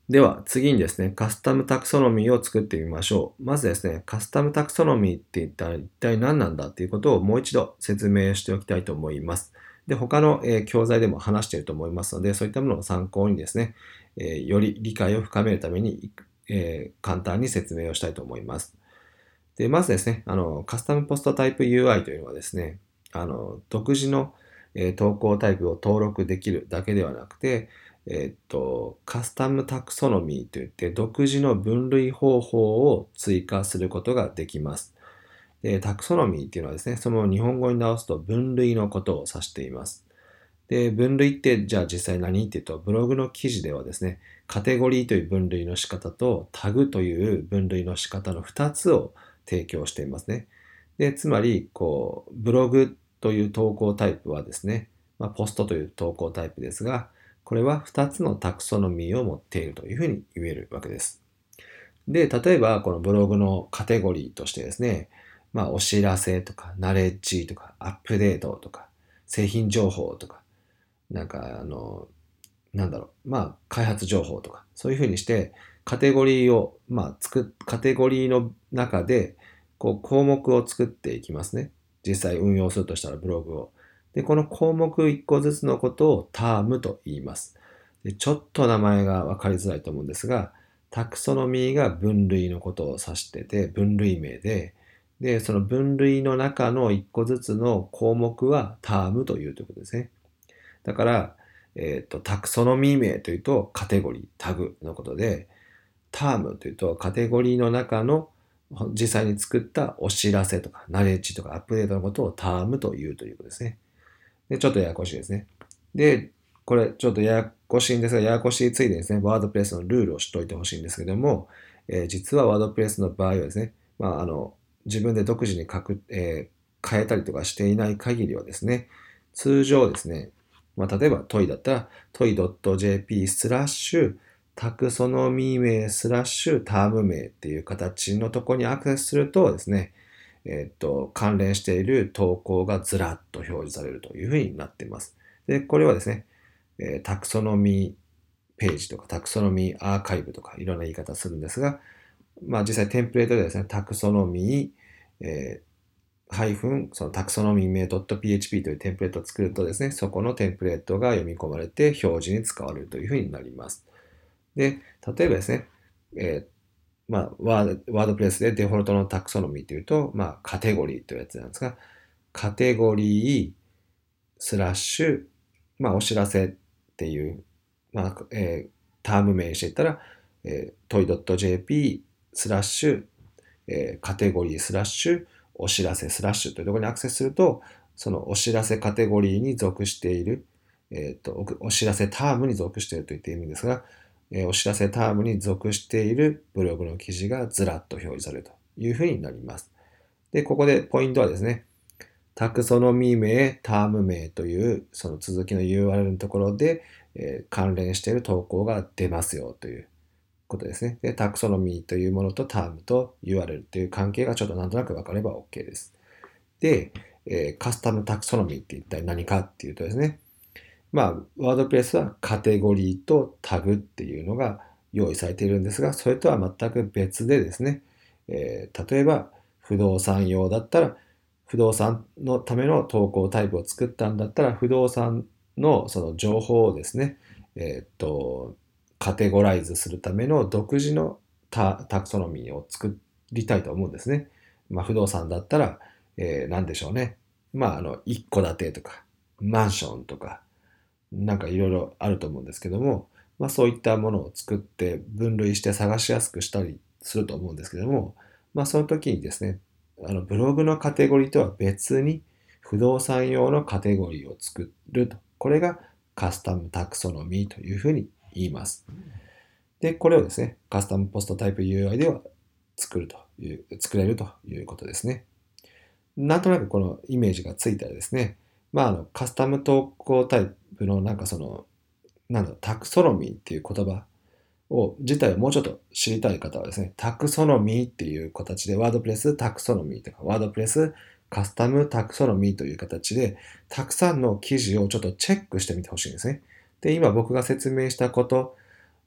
では次にですね、カスタムタクソノミーを作ってみましょう。まずですね、カスタムタクソノミーって一体一体何なんだっていうことをもう一度説明しておきたいと思います。で、他の、えー教材でも話していると思いますので、そういったものを参考にですね、えーより理解を深めるために、えー簡単に説明をしたいと思います。で、まずですね、あの、カスタムポストタイプ ユーアイ というのはですね、あの、独自の、えー投稿タイプを登録できるだけではなくて、えーっと、カスタムタクソノミーといって独自の分類方法を追加することができます。で、タクソノミーっていうのはですね、その日本語に直すと分類のことを指しています。で、分類ってじゃあ実際何っていうと、ブログの記事ではですね、カテゴリーという分類の仕方とタグという分類の仕方のふたつを提供していますね。で、つまり、こう、ブログという投稿タイプはですね、まあ、ポストという投稿タイプですが、これはふたつのタクソノミーを持っているというふうに言えるわけです。で、例えばこのブログのカテゴリーとしてですね、まあ、お知らせとか、ナレッジとか、アップデートとか、製品情報とか、なんか、あの、なんだろう、まあ、開発情報とか、そういうふうにして、カテゴリーを、まあ、作っ、カテゴリーの中で、こう、項目を作っていきますね。実際運用するとしたらブログを。で、この項目いっこずつのことをタームと言います。で、ちょっと名前がわかりづらいと思うんですが、タクソノミーが分類のことを指してて、分類名で、で、その分類の中のいっこずつの項目はタームというということですね。だから、えっと、タクソノミー名というとカテゴリー、タグのことで、タームというとカテゴリーの中の実際に作ったお知らせとか、ナレッジとかアップデートのことをタームというということですね。で、ちょっとややこしいですね。で、これちょっとややこしいんですが、ややこしいついでにですね、ワードプレスのルールを知っておいてほしいんですけども、えー実はワードプレスの場合はですね、まあ、あの、自分で独自に書く、えー変えたりとかしていない限りはですね、通常ですね、まあ、例えばトイだったら トイドットジェーピー スラッシュタクソノミー名スラッシュターム名っていう形のところにアクセスするとですね、えっと、関連している投稿がずらっと表示されるというふうになっています。で、これはですね、えータクソノミーページとかタクソノミーアーカイブとかいろんな言い方するんですが、まあ実際テンプレートでですね、タクソノミー、えーハイフン、そのタクソノミー名 .php というテンプレートを作るとですね、そこのテンプレートが読み込まれて表示に使われるというふうになります。で、例えばですね、えーまあ、ワード、ワードプレスでデフォルトのタクソノミーというと、まあ、カテゴリーというやつなんですが、カテゴリースラッシュ、まあ、お知らせっていう、まあ、えーターム名にしていったら、えー、トイドットジェーピー スラッシュ、えーカテゴリースラッシュ、お知らせスラッシュというところにアクセスすると、そのお知らせカテゴリーに属している、えっと、おお知らせタームに属していると言っているんですが、えーお知らせタームに属しているブログの記事がずらっと表示されるというふうになります。で、ここでポイントはですね、タクソノミー名、ターム名というその続きの ユーアールエル のところで、えー関連している投稿が出ますよということですね。で、タクソノミーというものとタームと ユーアールエル という関係がちょっとなんとなく分かれば OK です。で、えーカスタムタクソノミーって一体何かっていうとですね、まあ、ワードプレスはカテゴリーとタグっていうのが用意されているんですが、それとは全く別でですね、えー例えば不動産用だったら、不動産のための投稿タイプを作ったんだったら、不動産のその情報をですね、えーっと、カテゴライズするための独自のタタクソノミーを作りたいと思うんですね。まあ、不動産だったら、えー、何でしょうね。まあ、あの、一戸建てとか、マンションとか、なんかいろいろあると思うんですけども、まあそういったものを作って分類して探しやすくしたりすると思うんですけども、まあその時にですね、あのブログのカテゴリーとは別に不動産用のカテゴリーを作ると。これがカスタムタクソノミーというふうに言います。で、これをですね、カスタムポストタイプ ユーアイ では作るという、作れるということですね。なんとなくこのイメージがついたらですね、まあ、あの、カスタム投稿タイプのなんかその、なんだろう、タクソノミーっていう言葉を、自体をもうちょっと知りたい方はですね、タクソノミーっていう形で、ワードプレスタクソノミーとか、ワードプレスカスタムタクソノミーという形で、たくさんの記事をちょっとチェックしてみてほしいんですね。で、今僕が説明したこと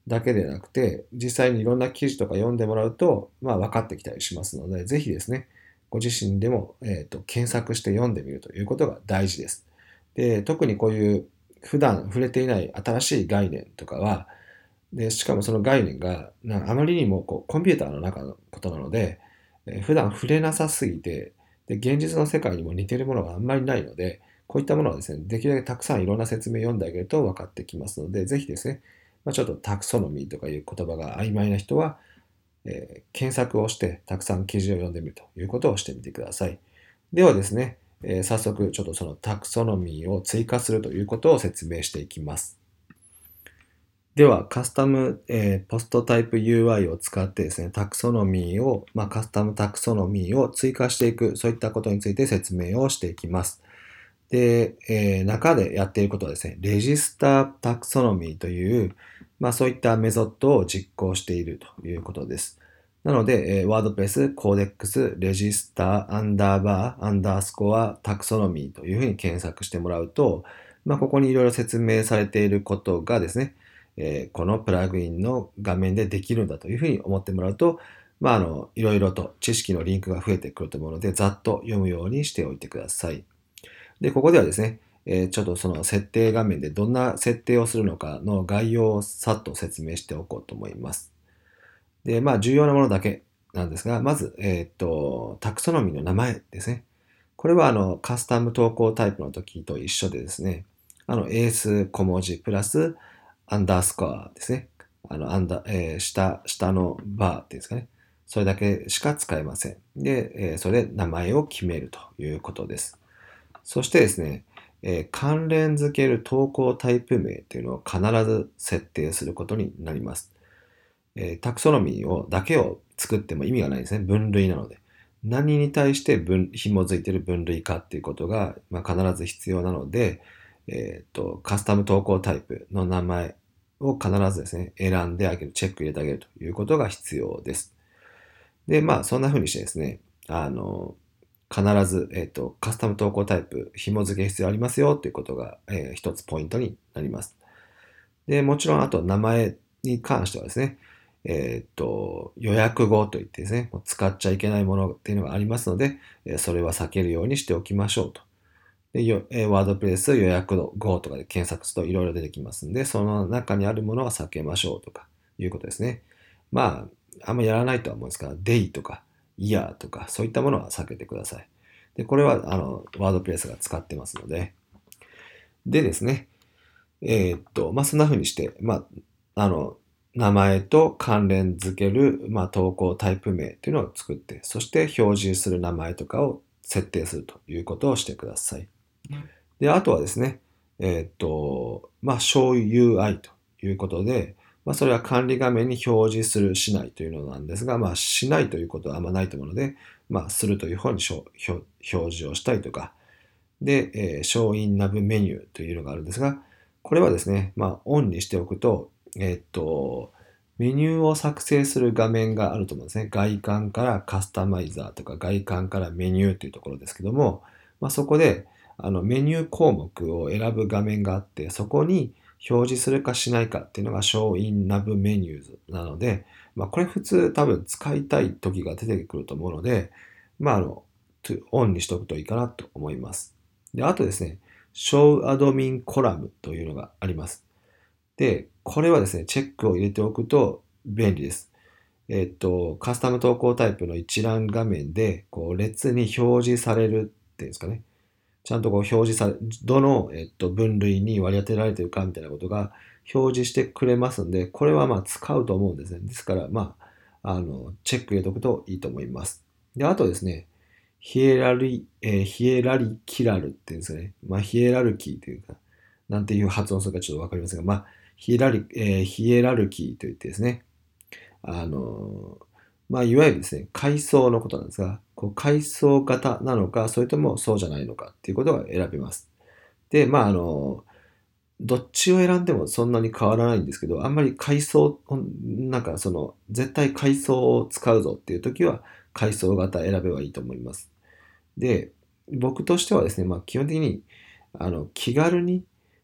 だけでなくて、実際にいろんな記事とか読んでもらうと、まあ、分かってきたりしますので、ぜひですね、ご自身でも、えーと、検索して読んでみるということが大事です。で、特にこういう普段触れていない新しい概念とかは、で、しかもその概念が、なあまりにもこうコンピューターの中のことなので、えー普段触れなさすぎて、で、現実の世界にも似ているものがあんまりないので、こういったものはですね、できるだけたくさんいろんな説明を読んであげると分かってきますので、ぜひですね、まあ、ちょっとタクソノミーとかいう言葉が曖昧な人は、えー検索をしてたくさん記事を読んでみるということをしてみてください。ではですね、えー早速ちょっとそのタクソノミーを追加するということを説明していきます。では、カスタム、えーポストタイプ ユーアイ を使ってですね、タクソノミーを、まあ、カスタムタクソノミーを追加していく、そういったことについて説明をしていきます。で、えー中でやっていることはですね、レジスタータクソノミーという、まあそういったメソッドを実行しているということです。なので、えー、ワードプレス、コーデックス、レジスター、アンダーバー、アンダースコア、タクソノミーというふうに検索してもらうと、まあここにいろいろ説明されていることがですね、えーこのプラグインの画面でできるんだというふうに思ってもらうと、まああの、いろいろと知識のリンクが増えてくると思うので、ざっと読むようにしておいてください。で、ここではですね、えーちょっとその設定画面でどんな設定をするのかの概要をさっと説明しておこうと思います。で、まあ重要なものだけなんですが、まず、えっと、タクソノミーの名前ですね。これはあのカスタム投稿タイプの時と一緒でですね、あの英数小文字プラスアンダースコアですね。あの、アンダー、えー下、下のバーっていうんですかね。それだけしか使えません。で、えーそれで名前を決めるということです。そしてですね、えー関連付ける投稿タイプ名っていうのを必ず設定することになります。えータクソノミーをだけを作っても意味がないですね。分類なので。何に対して分紐づいている分類かっていうことが、まあ、必ず必要なので、えーと、カスタム投稿タイプの名前を必ずですね、選んであげる、チェック入れてあげるということが必要です。で、まあ、そんな風にしてですね、あの、必ず、えっと、カスタム投稿タイプ、紐付け必要ありますよということが、えー一つポイントになります。で、もちろん、あと名前に関してはですね、えっと、予約語といってですね、もう使っちゃいけないものっていうのがありますので、えーそれは避けるようにしておきましょうと。で、よえーワードプレス予約語とかで検索するといろいろ出てきますんで、その中にあるものは避けましょうとかいうことですね。まあ、あんまやらないとは思うんですが、デイとかイヤーとかそういったものは避けてください。で、これはあのワードプレスが使ってますので。でですね、えーっと、まあそんな風にして、まあ、あの、名前と関連付ける、まあ、投稿タイプ名っていうのを作って、そして表示する名前とかを設定するということをしてください。で、あとはですね、えーっと、まあ、show ユーアイ ということで、まあ、それは管理画面に表示する、しないというのなんですが、まあ、しないということはあんまないと思うので、まあ、するという方に表表示をしたりとか、で、えー、show in nav メニューというのがあるんですが、これはですね、まあ、オンにしておくと、えーっと、メニューを作成する画面があると思うんですね。外観からカスタマイザーとか外観からメニューというところですけども、まあ、そこであのメニュー項目を選ぶ画面があって、そこに表示するかしないかっていうのが Show in Nav Menus なので、まあ、これ普通多分使いたい時が出てくると思うので、まあ、あの、オンにしておくといいかなと思います。で、あとですね、Show Admin Column というのがあります。で、これはですね、チェックを入れておくと便利です。えっと、カスタム投稿タイプの一覧画面で、こう、列に表示されるっていうんですかね。ちゃんとこう表示され、どの、えっと、分類に割り当てられているかみたいなことが表示してくれますんで、これはまあ使うと思うんですね。ですから、まあ、あの、チェック入れておくといいと思います。で、あとですね、ヒエラリ、えーヒエラリキラルっていうんですかね。まあ、ヒエラルキーというか、なんていう発音するかちょっとわかりませんが、まあ、ヒエラリ、えーヒエラルキーといってですね、あの、まあ、いわゆるですね、階層のことなんですが、こう階層型なのか、それともそうじゃないのかっていうことが選べます。で、まあ、あの、どっちを選んでもそんなに変わらないんですけど、あんまり階層、なんかその、絶対階層を使うぞっていう時は、階層型選べばいいと思います。で、僕としてはですね、まあ、基本的に、あの、気軽に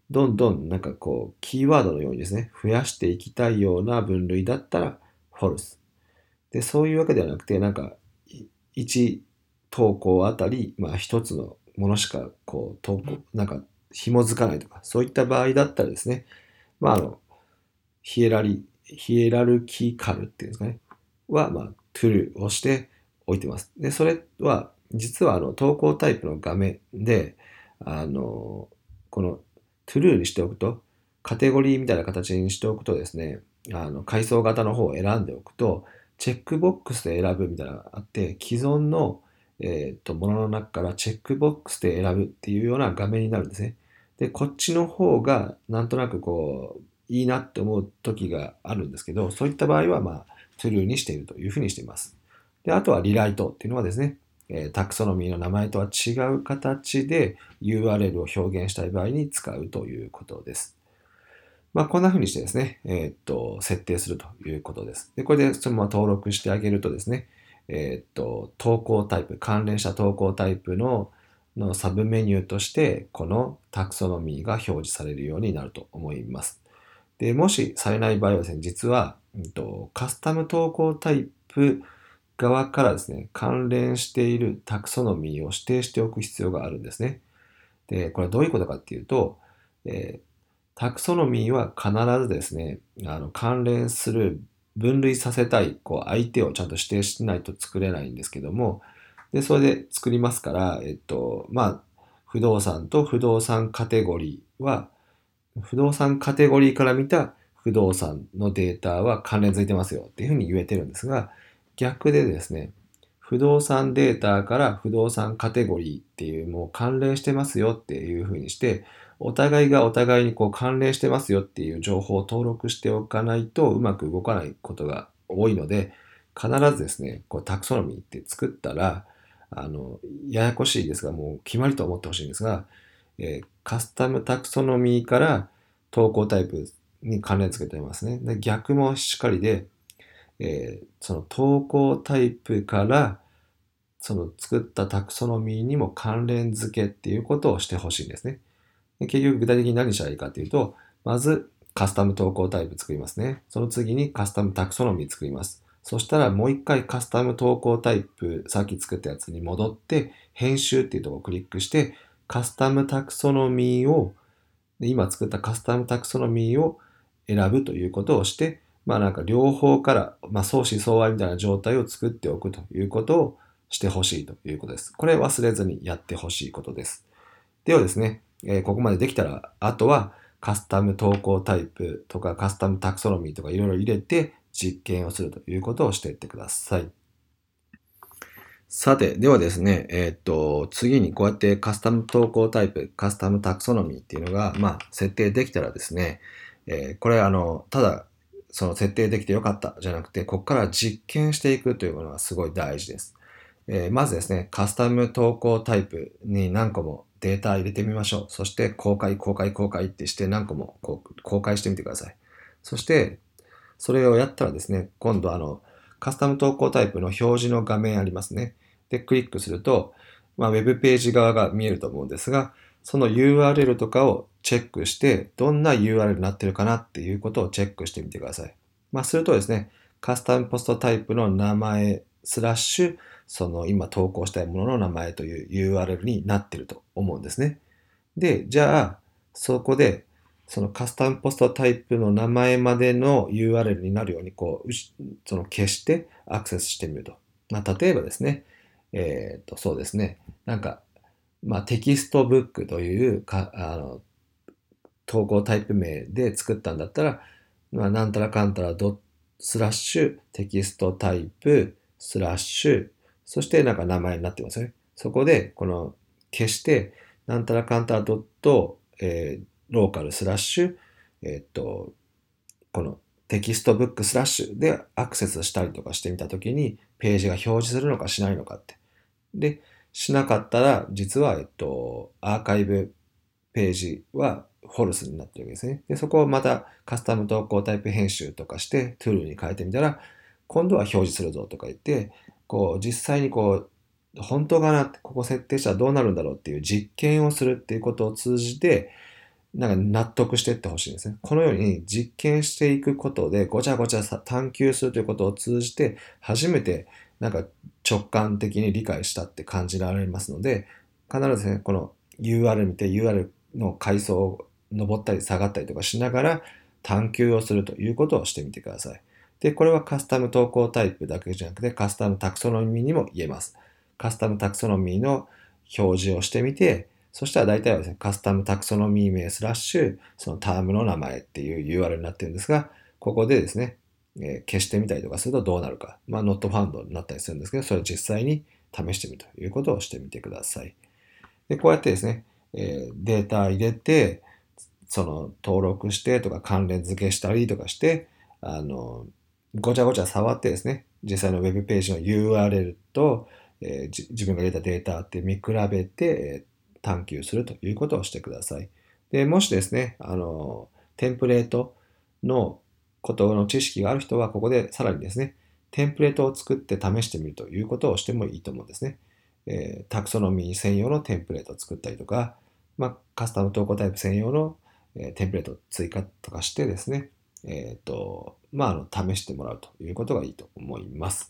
どんどんなんかこう、キーワードのようにですね、増やしていきたいような分類だったら、フォルス。で、そういうわけではなくて、なんか、いち投稿あたり、まあ一つのものしか、こう、投稿、なんか、紐づかないとか、そういった場合だったらですね、まああの、ヒエラリ、ヒエラルキカルっていうんですかね、は、まあ、true をしておいてます。で、それは、実はあの、投稿タイプの画面で、あの、この true にしておくと、カテゴリーみたいな形にしておくとですね、あの、階層型の方を選んでおくと、チェックボックスで選ぶみたいなのがあって、既存の、えっと、ものの中からチェックボックスで選ぶっていうような画面になるんですね。で、こっちの方が、なんとなくこう、いいなって思う時があるんですけど、そういった場合は、まあ、true にしているというふうにしています。で、あとはリライトっていうのはですね、えータクソノミーの名前とは違う形で ユーアールエル を表現したい場合に使うということです。まあ、こんな風にしてですね、えーっと、設定するということです。で、これでそのまま登録してあげるとですね、えーっと、投稿タイプ、関連した投稿タイプの、のサブメニューとして、このタクソノミーが表示されるようになると思います。で、もしされない場合はですね、実は、うんと、カスタム投稿タイプ側からですね、関連しているタクソノミーを指定しておく必要があるんですね。で、これはどういうことかっていうと、えータクソノミーは必ずですね、あの関連する分類させたいこう相手をちゃんと指定しないと作れないんですけども、で、それで作りますから、えっと、まあ、不動産と不動産カテゴリーは、不動産カテゴリーから見た不動産のデータは関連づいてますよっていうふうに言えてるんですが、逆でですね、不動産データから不動産カテゴリーっていうもう関連してますよっていうふうにして、お互いがお互いにこう関連してますよっていう情報を登録しておかないとうまく動かないことが多いので、必ずですね、こうタクソノミーって作ったら、あの、ややこしいですが、もう決まりと思ってほしいんですが、えーカスタムタクソノミーから投稿タイプに関連付けていますね。で逆もしっかりで、えーその投稿タイプからその作ったタクソノミーにも関連付けっていうことをしてほしいんですね。で結局具体的に何したらいいかっていうと、まずカスタム投稿タイプ作りますね。その次にカスタムタクソノミー作ります。そしたらもう一回カスタム投稿タイプ、さっき作ったやつに戻って、編集っていうところをクリックして、カスタムタクソノミーをで今作ったカスタムタクソノミーを選ぶということをして、まあなんか両方から、まあ相思相愛みたいな状態を作っておくということをしてほしいということです。これ忘れずにやってほしいことです。ではですね、えーここまでできたら、あとはカスタム投稿タイプとかカスタムタクソノミーとかいろいろ入れて実験をするということをしていってください。さて、ではですね、えーっと、次にこうやってカスタム投稿タイプ、カスタムタクソノミーっていうのが、まあ、設定できたらですね、えーこれあの、ただ、その設定できてよかったじゃなくて、ここから実験していくというのがすごい大事です。えーまずですね、カスタム投稿タイプに何個もデータ入れてみましょう。そして公開、公開、公開ってして何個もこう公開してみてください。そして、それをやったらですね、今度あの、カスタム投稿タイプの表示の画面ありますね。で、クリックすると、まあ、ウェブページ側が見えると思うんですが、その ユーアールエル とかをチェックして、どんな ユーアールエル になってるかなっていうことをチェックしてみてください。まあ、するとですね、カスタムポストタイプの名前スラッシュ、その今投稿したいものの名前という ユーアールエル になってると思うんですね。で、じゃあ、そこで、そのカスタムポストタイプの名前までの ユーアールエル になるように、こう、その消してアクセスしてみると。まあ、例えばですね、えっと、そうですね、なんか、まあ、テキストブックというか、あの、投稿タイプ名で作ったんだったら、まあ、なんたらかんたらドッスラッシュテキストタイプスラッシュ、そしてなんか名前になってますね。そこで、この消して、なんたらかんたらドット、えー、ローカルスラッシュ、えーっと、このテキストブックスラッシュでアクセスしたりとかしてみたときに、ページが表示するのかしないのかって。で、しなかったら、実は、えっと、アーカイブページはフォルスになってるわけですね。で、そこをまたカスタム投稿タイプ編集とかして、トゥールに変えてみたら、今度は表示するぞとか言って、こう、実際にこう、本当かなって、ここ設定したらどうなるんだろうっていう実験をするっていうことを通じて、 なんか納得していってほしいんですね。このように実験していくことで、ごちゃごちゃさ探求するということを通じて、初めてなんか直感的に理解したって感じられますので、必ずね、この ユーアール 見て ユーアール の階層を登ったり下がったりとかしながら探求をするということをしてみてください。で、これはカスタム投稿タイプだけじゃなくて、カスタムタクソノミーにも言えます。カスタムタクソノミーの表示をしてみて、そしたら大体はですね、カスタムタクソノミー名スラッシュ、そのタームの名前っていう ユーアール になってるんですが、ここでですね、えー消してみたりとかするとどうなるか。まあ、not found になったりするんですけど、それを実際に試してみるということをしてみてください。で、こうやってですね、えーデータ入れて、その登録してとか関連付けしたりとかして、あの、ごちゃごちゃ触ってですね、実際のウェブページの ユーアールエル と、えーじ自分が入れたデータって見比べて、えー探求するということをしてください。で、もしですね、あの、テンプレートのことの知識がある人は、ここでさらにですね、テンプレートを作って試してみるということをしてもいいと思うんですね。えータクソノミー専用のテンプレートを作ったりとか、まあ、カスタム投稿タイプ専用のえーテンプレート追加とかしてですね、えっと、まあ、あの、試してもらうということがいいと思います。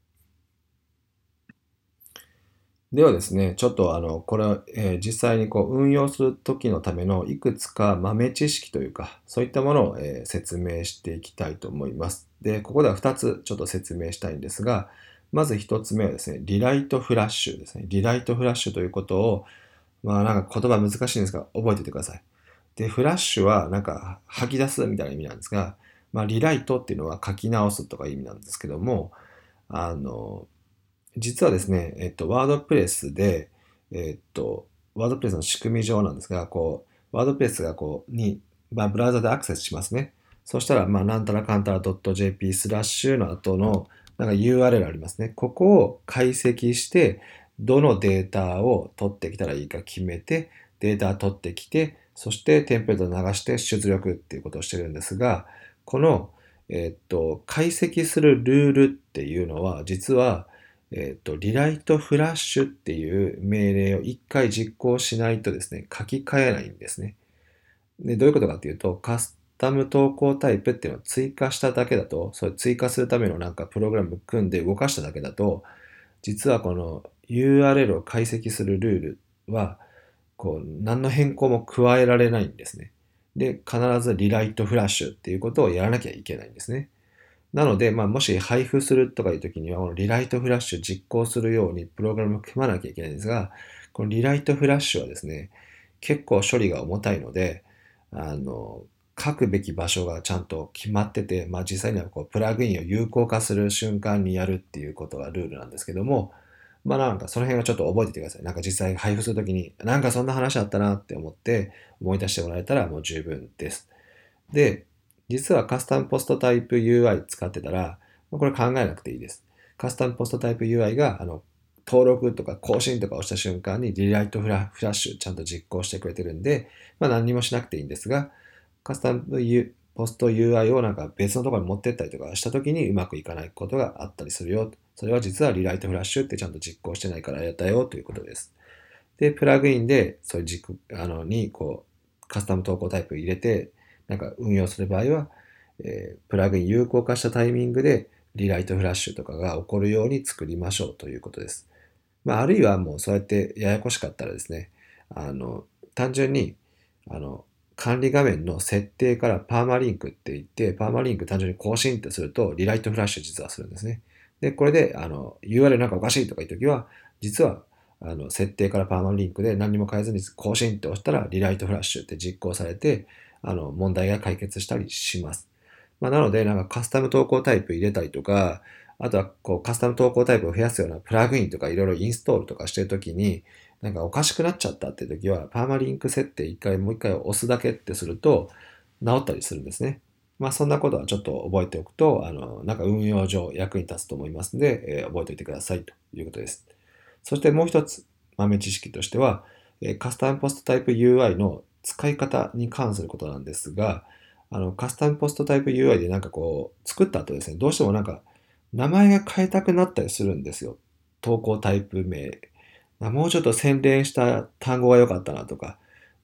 ではですね、ちょっとあの、これを、えー実際にこう運用するときのためのいくつか豆知識というか、そういったものを、えー説明していきたいと思います。で、ここではふたつちょっと説明したいんですが、まずひとつめはですね、リライトフラッシュですね。リライトフラッシュということを、まあなんか言葉難しいんですが、覚えておいてください。で、フラッシュはなんか吐き出すみたいな意味なんですが、まあリライトっていうのは書き直すとかいう意味なんですけども、あの、実はですね、えっと、ワードプレスで、えっと、ワードプレスの仕組み上なんですが、こう、ワードプレスがこう、に、まあ、ブラウザでアクセスしますね。そしたら、まあ、なんたらかんたら .jp スラッシュの後の、なんか ユーアールエル ありますね。ここを解析して、どのデータを取ってきたらいいか決めて、データ取ってきて、そしてテンプレートを流して出力っていうことをしてるんですが、この、えっと、解析するルールっていうのは、実は、えっと、リライトフラッシュっていう命令を一回実行しないとですね、書き換えないんですね。で、どういうことかっていうと、カスタム投稿タイプっていうのを追加しただけだと、それ追加するためのなんかプログラム組んで動かしただけだと、実はこの ユーアールエル を解析するルールは、こう、何の変更も加えられないんですね。で、必ずリライトフラッシュっていうことをやらなきゃいけないんですね。なので、まあ、もし配布するとかいう時には、このリライトフラッシュ実行するようにプログラムを組まなきゃいけないんですが、このリライトフラッシュはですね、結構処理が重たいので、あの、書くべき場所がちゃんと決まってて、まあ実際にはこうプラグインを有効化する瞬間にやるっていうことがルールなんですけども、まあなんかその辺はちょっと覚えててください。なんか実際配布するときに、なんかそんな話あったなって思って思い出してもらえたらもう十分です。で、実はカスタムポストタイプ ユーアイ 使ってたら、これ考えなくていいです。カスタムポストタイプ ユーアイ が、あの、登録とか更新とかをした瞬間にリライトフラフラッシュちゃんと実行してくれてるんで、まあ何にもしなくていいんですが、カスタム U- ポスト ユーアイ をなんか別のところに持ってったりとかした時にうまくいかないことがあったりするよ。それは実はリライトフラッシュってちゃんと実行してないからやったよということです。で、プラグインで、そういう軸、あの、に、こう、カスタム投稿タイプ入れて、なんか運用する場合は、えープラグイン有効化したタイミングで、リライトフラッシュとかが起こるように作りましょうということです。まあ、あるいはもうそうやってややこしかったらですね、あの、単純に、あの、管理画面の設定からパーマリンクって言って、パーマリンク単純に更新ってすると、リライトフラッシュ実はするんですね。で、これで、あの、ユーアールエル なんかおかしいとかいうときは、実は、あの、設定からパーマリンクで何にも変えずに更新って押したら、リライトフラッシュって実行されて、あの、問題が解決したりします。まあ、なので、なんかカスタム投稿タイプ入れたりとか、あとはこうカスタム投稿タイプを増やすようなプラグインとかいろいろインストールとかしてるときに、なんかおかしくなっちゃったって時は、パーマリンク設定一回もう一回押すだけってすると、治ったりするんですね。まあそんなことはちょっと覚えておくと、あの、なんか運用上役に立つと思いますので、えー覚えておいてくださいということです。そしてもう一つ豆知識としては、えーカスタムポストタイプ ユーアイ の使い方に関することなんですが、あの、カスタムポストタイプ ユーアイ でなんかこう、作った後ですね、どうしてもなんか、名前が変えたくなったりするんですよ。投稿タイプ名。もうちょっと洗練した単語が良かったなとか、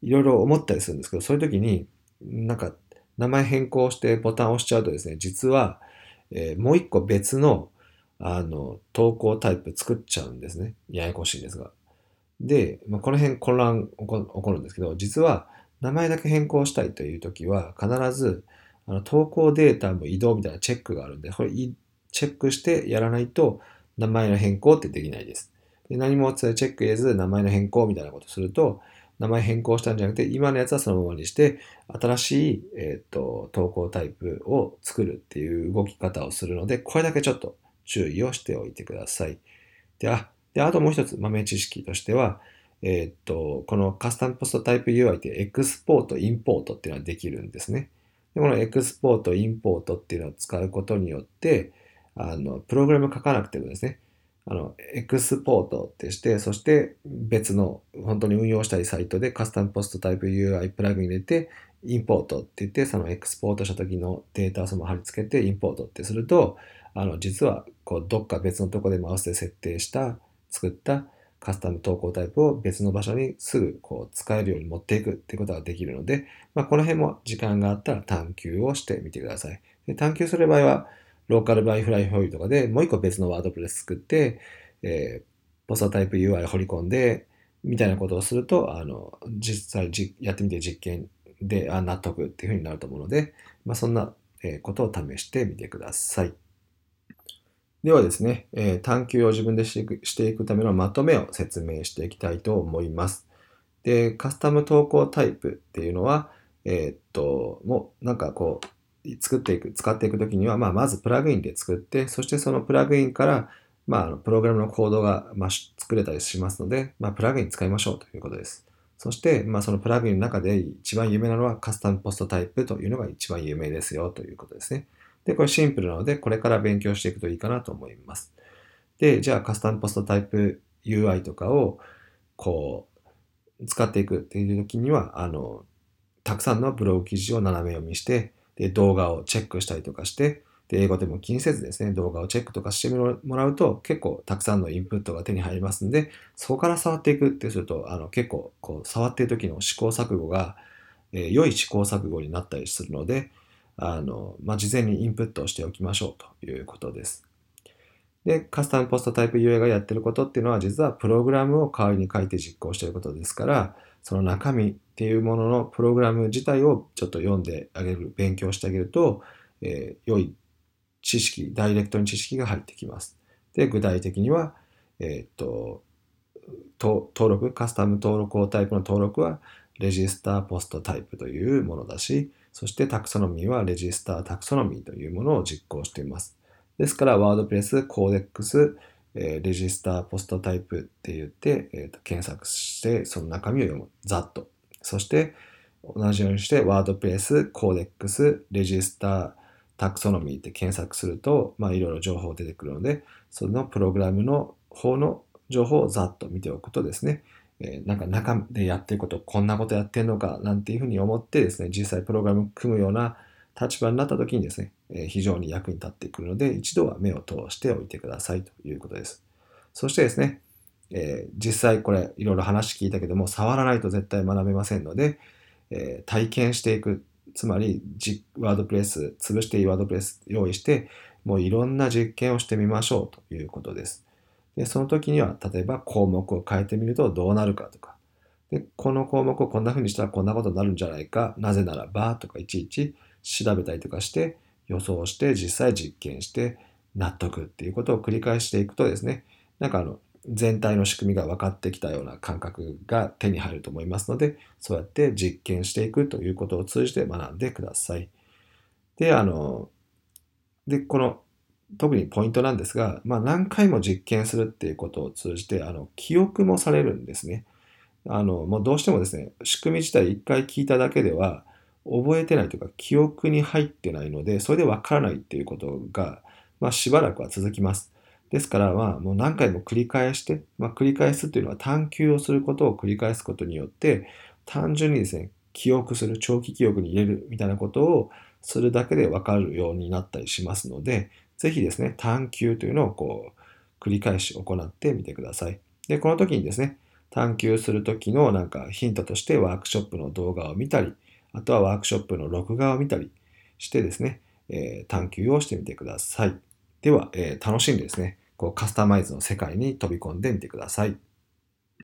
いろいろ思ったりするんですけど、そういう時に、なんか、名前変更してボタンを押しちゃうとですね、実は、えーもう一個別の、あの、投稿タイプ作っちゃうんですね。ややこしいんですが。で、まあ、この辺混乱起こ起こるんですけど、実は名前だけ変更したいというときは、必ずあの投稿データも移動みたいなチェックがあるんで、これいチェックしてやらないと名前の変更ってできないです。で何もチェック入れず名前の変更みたいなことをすると、名前変更したんじゃなくて、今のやつはそのままにして、新しい、えーと投稿タイプを作るっていう動き方をするので、これだけちょっと注意をしておいてください。で、あ、で、あともう一つ豆知識としては、えーっと、このカスタムポストタイプ ユーアイ ってエクスポート、インポートっていうのはできるんですね。で、このエクスポート、インポートっていうのを使うことによって、あの、プログラム書かなくてもですね、あの、エクスポートってして、そして別の本当に運用したいサイトでカスタムポストタイプ ユーアイ プラグイン入れて、インポートって言って、そのエクスポートした時のデータをその貼り付けてインポートってすると、あの、実は、こう、どっか別のところでマウスで設定した作ったカスタム投稿タイプを別の場所にすぐこう使えるように持っていくっていうことができるので、まあ、この辺も時間があったら探求をしてみてください。で探求する場合は、ローカルバイフライホイールとかでもう一個別のワードプレス作って、えーポストタイプ ユーアイ を掘り込んで、みたいなことをすると、あの、実際じやってみて実験で、あ、納得っていうふうになると思うので、まあ、そんなことを試してみてください。ではですね、えー探求を自分でしていくしていくためのまとめを説明していきたいと思います。で、カスタム投稿タイプっていうのは、えーっと、もうなんかこう、作っていく、使っていくときには、まあ、まずプラグインで作って、そしてそのプラグインから、まあ、あのプログラムのコードが、まあ、し作れたりしますので、まあ、プラグイン使いましょうということです。そして、まあ、そのプラグインの中で一番有名なのはカスタムポストタイプというのが一番有名ですよということですね。で、これシンプルなので、これから勉強していくといいかなと思います。で、じゃあカスタムポストタイプ ユーアイ とかを、こう、使っていくっていう時には、あの、たくさんのブログ記事を斜め読みして、で、動画をチェックしたりとかして、で、英語でも気にせずですね、動画をチェックとかしてもらうと、結構たくさんのインプットが手に入りますんで、そこから触っていくってすると、あの、結構、こう、触っている時の試行錯誤が、えー良い試行錯誤になったりするので、あの、まあ、事前にインプットをしておきましょうということです。で、カスタムポストタイプ ユーアイ がやってることっていうのは、実はプログラムを代わりに書いて実行していることですから、その中身っていうもののプログラム自体をちょっと読んであげる、勉強してあげると、えー良い知識、ダイレクトに知識が入ってきます。で、具体的には、えーっと、と登録、カスタム登録タイプの登録は、レジスターポストタイプというものだし、そしてタクソノミーはレジスタータクソノミーというものを実行しています。ですから、ワードプレス、コーデックス、えーレジスターポストタイプって言って、えーと検索して、その中身を読む。ざっと。そして、同じようにして、ワードプレス、コーデックス、レジスター、タクソノミーって検索すると、まあ、いろいろ情報出てくるので、そのプログラムの方の情報をざっと見ておくとですね、えーなんか中でやってること、こんなことやってんのか、なんていうふうに思ってですね、実際プログラム組むような立場になった時にですね、えー非常に役に立ってくるので、一度は目を通しておいてくださいということです。そしてですね、えー実際これいろいろ話聞いたけども、触らないと絶対学べませんので、えー体験していく。つまり、ワードプレス、潰していいワードプレス用意して、もういろんな実験をしてみましょうということです。で、その時には、例えば項目を変えてみるとどうなるかとか、で、この項目をこんな風にしたらこんなことになるんじゃないか、なぜならばとかいちいち調べたりとかして、予想して実際実験して納得っていうことを繰り返していくとですね、なんかあの、全体の仕組みが分かってきたような感覚が手に入ると思いますので、そうやって実験していくということを通じて学んでください。で、あの、で、この、特にポイントなんですが、まあ、何回も実験するっていうことを通じて、あの、記憶もされるんですね。あの、もうどうしてもですね、仕組み自体一回聞いただけでは、覚えてないというか、記憶に入ってないので、それでわからないっていうことが、まあ、しばらくは続きます。ですから、まあ、もう何回も繰り返して、まあ、繰り返すっていうのは探求をすることを繰り返すことによって、単純にですね、記憶する、長期記憶に入れるみたいなことをするだけでわかるようになったりしますので、ぜひですね、探求というのをこう、繰り返し行ってみてください。で、この時にですね、 探求するときのなんかヒントとしてワークショップの動画を見たり、あとはワークショップの録画を見たりしてですね、えー探求をしてみてください。では、えー楽しんでですね、こうカスタマイズの世界に飛び込んでみてください。